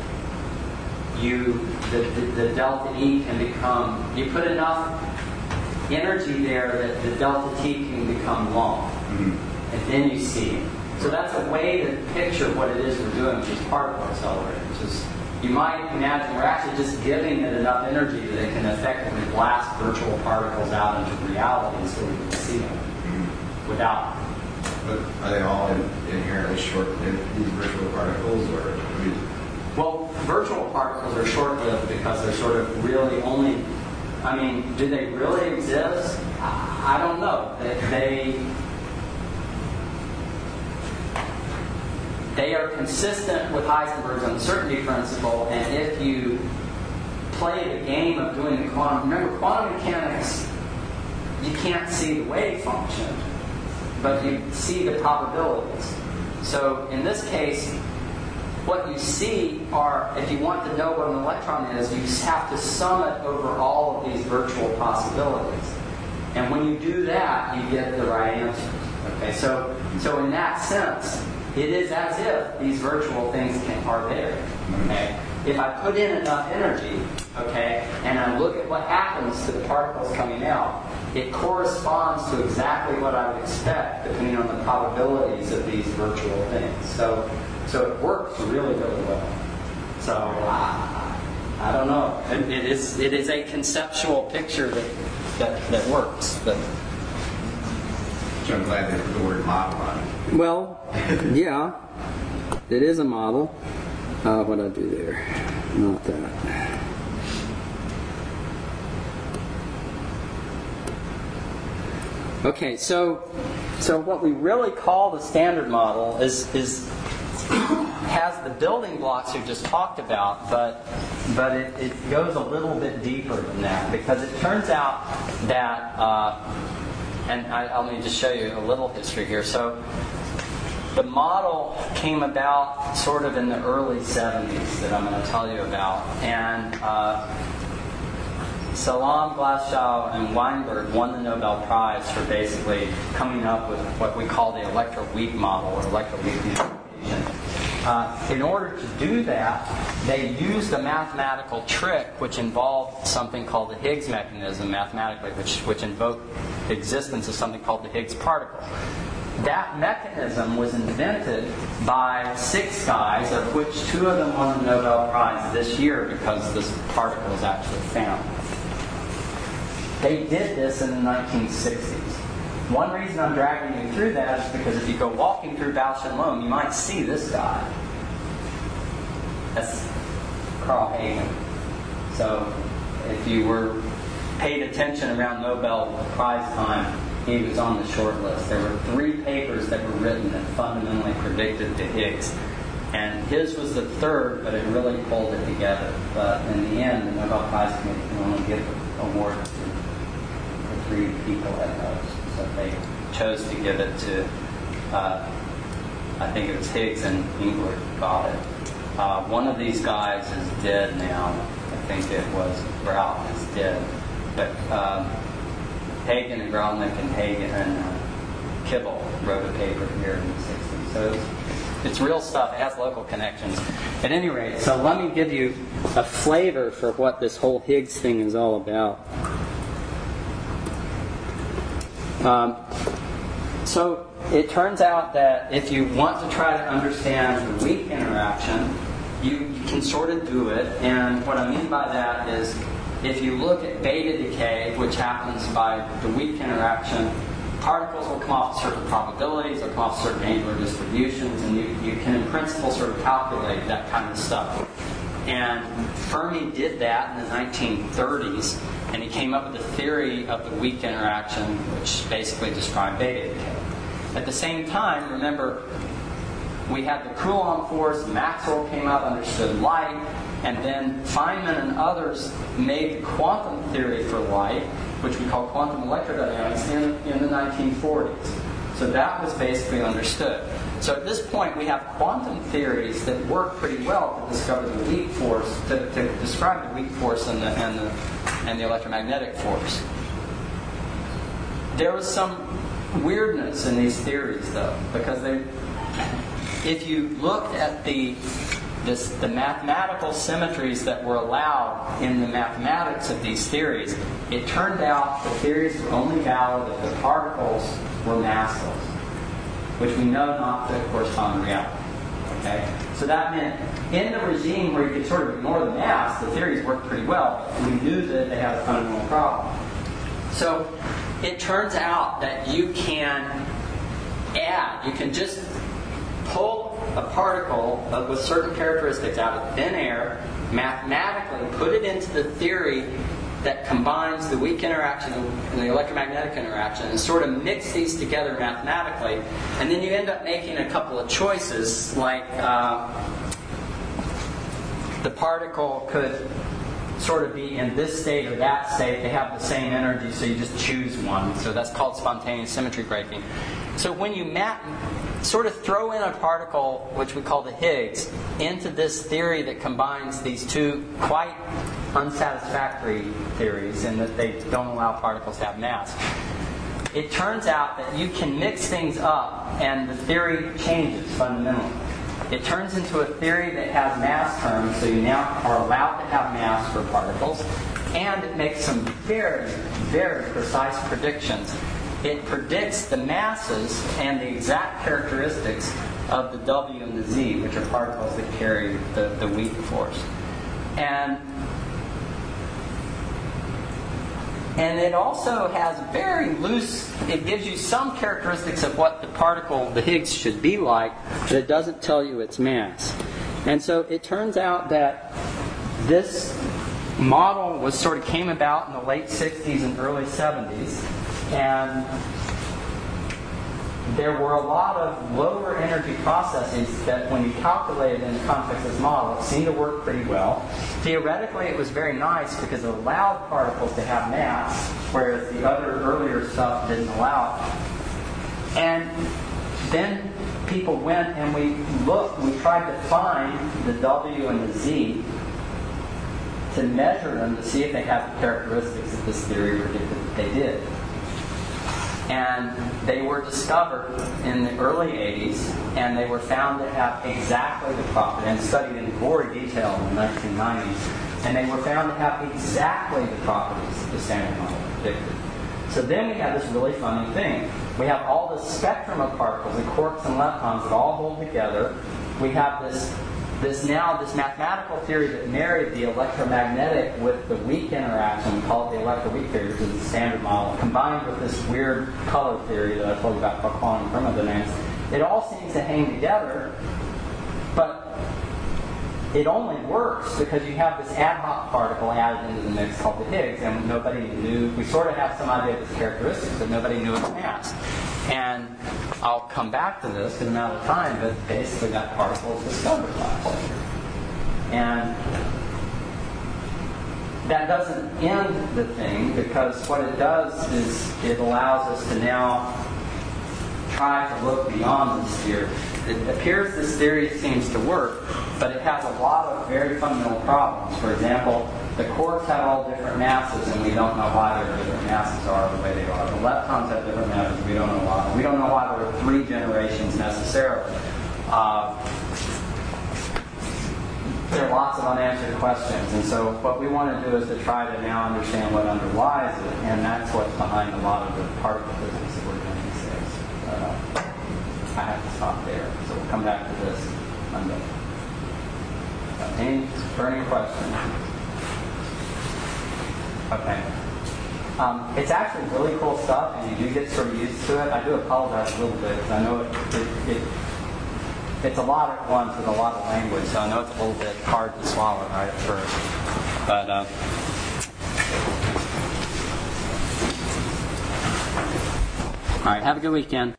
you the, the, the delta E can become. You put enough energy there that the delta T can become long, mm-hmm. and then you see it. So that's a way to picture what it is we're doing with these particle accelerators. Is you might imagine we're actually just giving it enough energy that it can effectively blast virtual particles out into reality so we can see them mm-hmm. without. But are they all in, inherently short-lived, these virtual particles, or? I mean, well, virtual particles are short-lived because they're sort of really only. I mean, do they really exist? I don't know. They. they They are consistent with Heisenberg's uncertainty principle, and if you play the game of doing the quantum, remember quantum mechanics, you can't see the wave function, but you see the probabilities. So in this case, what you see are, if you want to know what an electron is, you have to sum it over all of these virtual possibilities. And when you do that, you get the right answers. Okay, so so in that sense, it is as if these virtual things can, are there. Okay? If I put in enough energy, okay, and I look at what happens to the particles coming out, it corresponds to exactly what I would expect, depending on the probabilities of these virtual things. So, so it works really, really well. So I, I don't know. It, it is it is a conceptual picture that that, that works. But so I'm glad they put the word model on it. well, yeah, it is a model. Uh, what did I do there? Not that. Okay, so so what we really call the standard model is is has the building blocks we just talked about, but but it, it goes a little bit deeper than that, because it turns out that uh, and I, I'll let me just show you a little history here. So the model came about sort of in the early seventies that I'm going to tell you about, and uh, Salam, Glasgow, and Weinberg won the Nobel Prize for basically coming up with what we call the electroweak model, or electroweak unification. Uh, in order to do that, they used a mathematical trick which involved something called the Higgs mechanism mathematically, which, which invoked the existence of something called the Higgs particle. That mechanism was invented by six guys, of which two of them won the Nobel Prize this year because this particle is actually found. They did this in the nineteen sixties. One reason I'm dragging you through that is because if you go walking through Bausch and Lomb, you might see this guy. That's Carl Hagen. So if you were paid attention around Nobel Prize time, he was on the short list. There were three papers that were written that fundamentally predicted the Higgs. And his was the third, but it really pulled it together. But in the end, the Nobel Prize Committee can only give the award to the three people at most. So they chose to give it to, uh, I think it was Higgs and Englert got it. Uh, one of these guys is dead now. I think it was Braun is dead. But um, Hagen and Gralnick and Hagen and uh, Kibble wrote a paper here in the sixties. So it's, it's real stuff. It has local connections. At any rate, so let me give you a flavor for what this whole Higgs thing is all about. Um, so it turns out that if you want to try to understand the weak interaction, you, you can sort of do it. And what I mean by that is, if you look at beta decay, which happens by the weak interaction, particles will come off certain probabilities, they'll come off certain angular distributions, and you, you can in principle sort of calculate that kind of stuff. And Fermi did that in the nineteen thirties, and he came up with a theory of the weak interaction, which basically described beta decay. At the same time, remember, we had the Coulomb force, Maxwell came out, understood light, and then Feynman and others made the quantum theory for light, which we call quantum electrodynamics, in, in the nineteen forties. So that was basically understood. So at this point, we have quantum theories that work pretty well to discover the weak force, to, to describe the weak force and the, and the, and the electromagnetic force. There was some weirdness in these theories, though, because they, if you looked at the this, the mathematical symmetries that were allowed in the mathematics of these theories, it turned out the theories were only valid if the particles were massless, which we know not to correspond to reality. Okay? So that meant in the regime where you could sort of ignore the mass, the theories worked pretty well. We knew that they had a fundamental problem. So it turns out that you can add, you can just pull a particle with certain characteristics out of thin air, mathematically put it into the theory that combines the weak interaction and the electromagnetic interaction, and sort of mix these together mathematically, and then you end up making a couple of choices, like uh, the particle could sort of be in this state or that state. They have the same energy, so you just choose one. So that's called spontaneous symmetry breaking. So when you map, sort of throw in a particle, which we call the Higgs, into this theory that combines these two quite unsatisfactory theories in that they don't allow particles to have mass, it turns out that you can mix things up and the theory changes fundamentally. It turns into a theory that has mass terms, so you now are allowed to have mass for particles, and it makes some very, very precise predictions. It predicts the masses and the exact characteristics of the W and the Z, which are particles that carry the, the weak force. And And it also has very loose, it gives you some characteristics of what the particle, the Higgs, should be like, but it doesn't tell you its mass. And so it turns out that this model was sort of came about in the late sixties and early seventies, and there were a lot of lower energy processes that when you calculated in the context of this model, it seemed to work pretty well. Theoretically, it was very nice because it allowed particles to have mass, whereas the other earlier stuff didn't allow it. And then people went and we looked, we tried to find the W and the Z to measure them to see if they have the characteristics that this theory predicted that they did. And they were discovered in the early eighties, and they were found to have exactly the property, and studied in gory detail in the nineteen nineties, and they were found to have exactly the properties that the Standard Model predicted. So then we have this really funny thing. We have all this spectrum of particles, the quarks and leptons, that all hold together. We have this This now, this mathematical theory that married the electromagnetic with the weak interaction, we call it the electroweak theory, which is the Standard Model, combined with this weird color theory that I told you about called quantum thermodynamics. It all seems to hang together, but it only works because you have this ad hoc particle added into the mix called the Higgs, and nobody knew, we sort of have some idea of its characteristics, but nobody knew its mass. And I'll come back to this because I'm out of time, but basically that particle was discovered last year. And that doesn't end the thing, because what it does is it allows us to now try to look beyond this theory. It appears this theory seems to work, but it has a lot of very fundamental problems. For example, the quarks have all different masses, and we don't know why their different masses are the way they are. The leptons have different masses, we don't know why. We don't know why there are three generations necessarily. Uh, there are lots of unanswered questions, and so what we want to do is to try to now understand what underlies it, and that's what's behind a lot of the particle physics that we're doing these days. Uh, I have to stop there, so we'll come back to this Monday. Uh, any burning questions? Okay. Um, it's actually really cool stuff, and you do get sort of used to it. I do apologize a little bit, because I know it, it, it, it's a lot at once with a lot of language, so I know it's a little bit hard to swallow right at first. But, uh, all right, have a good weekend.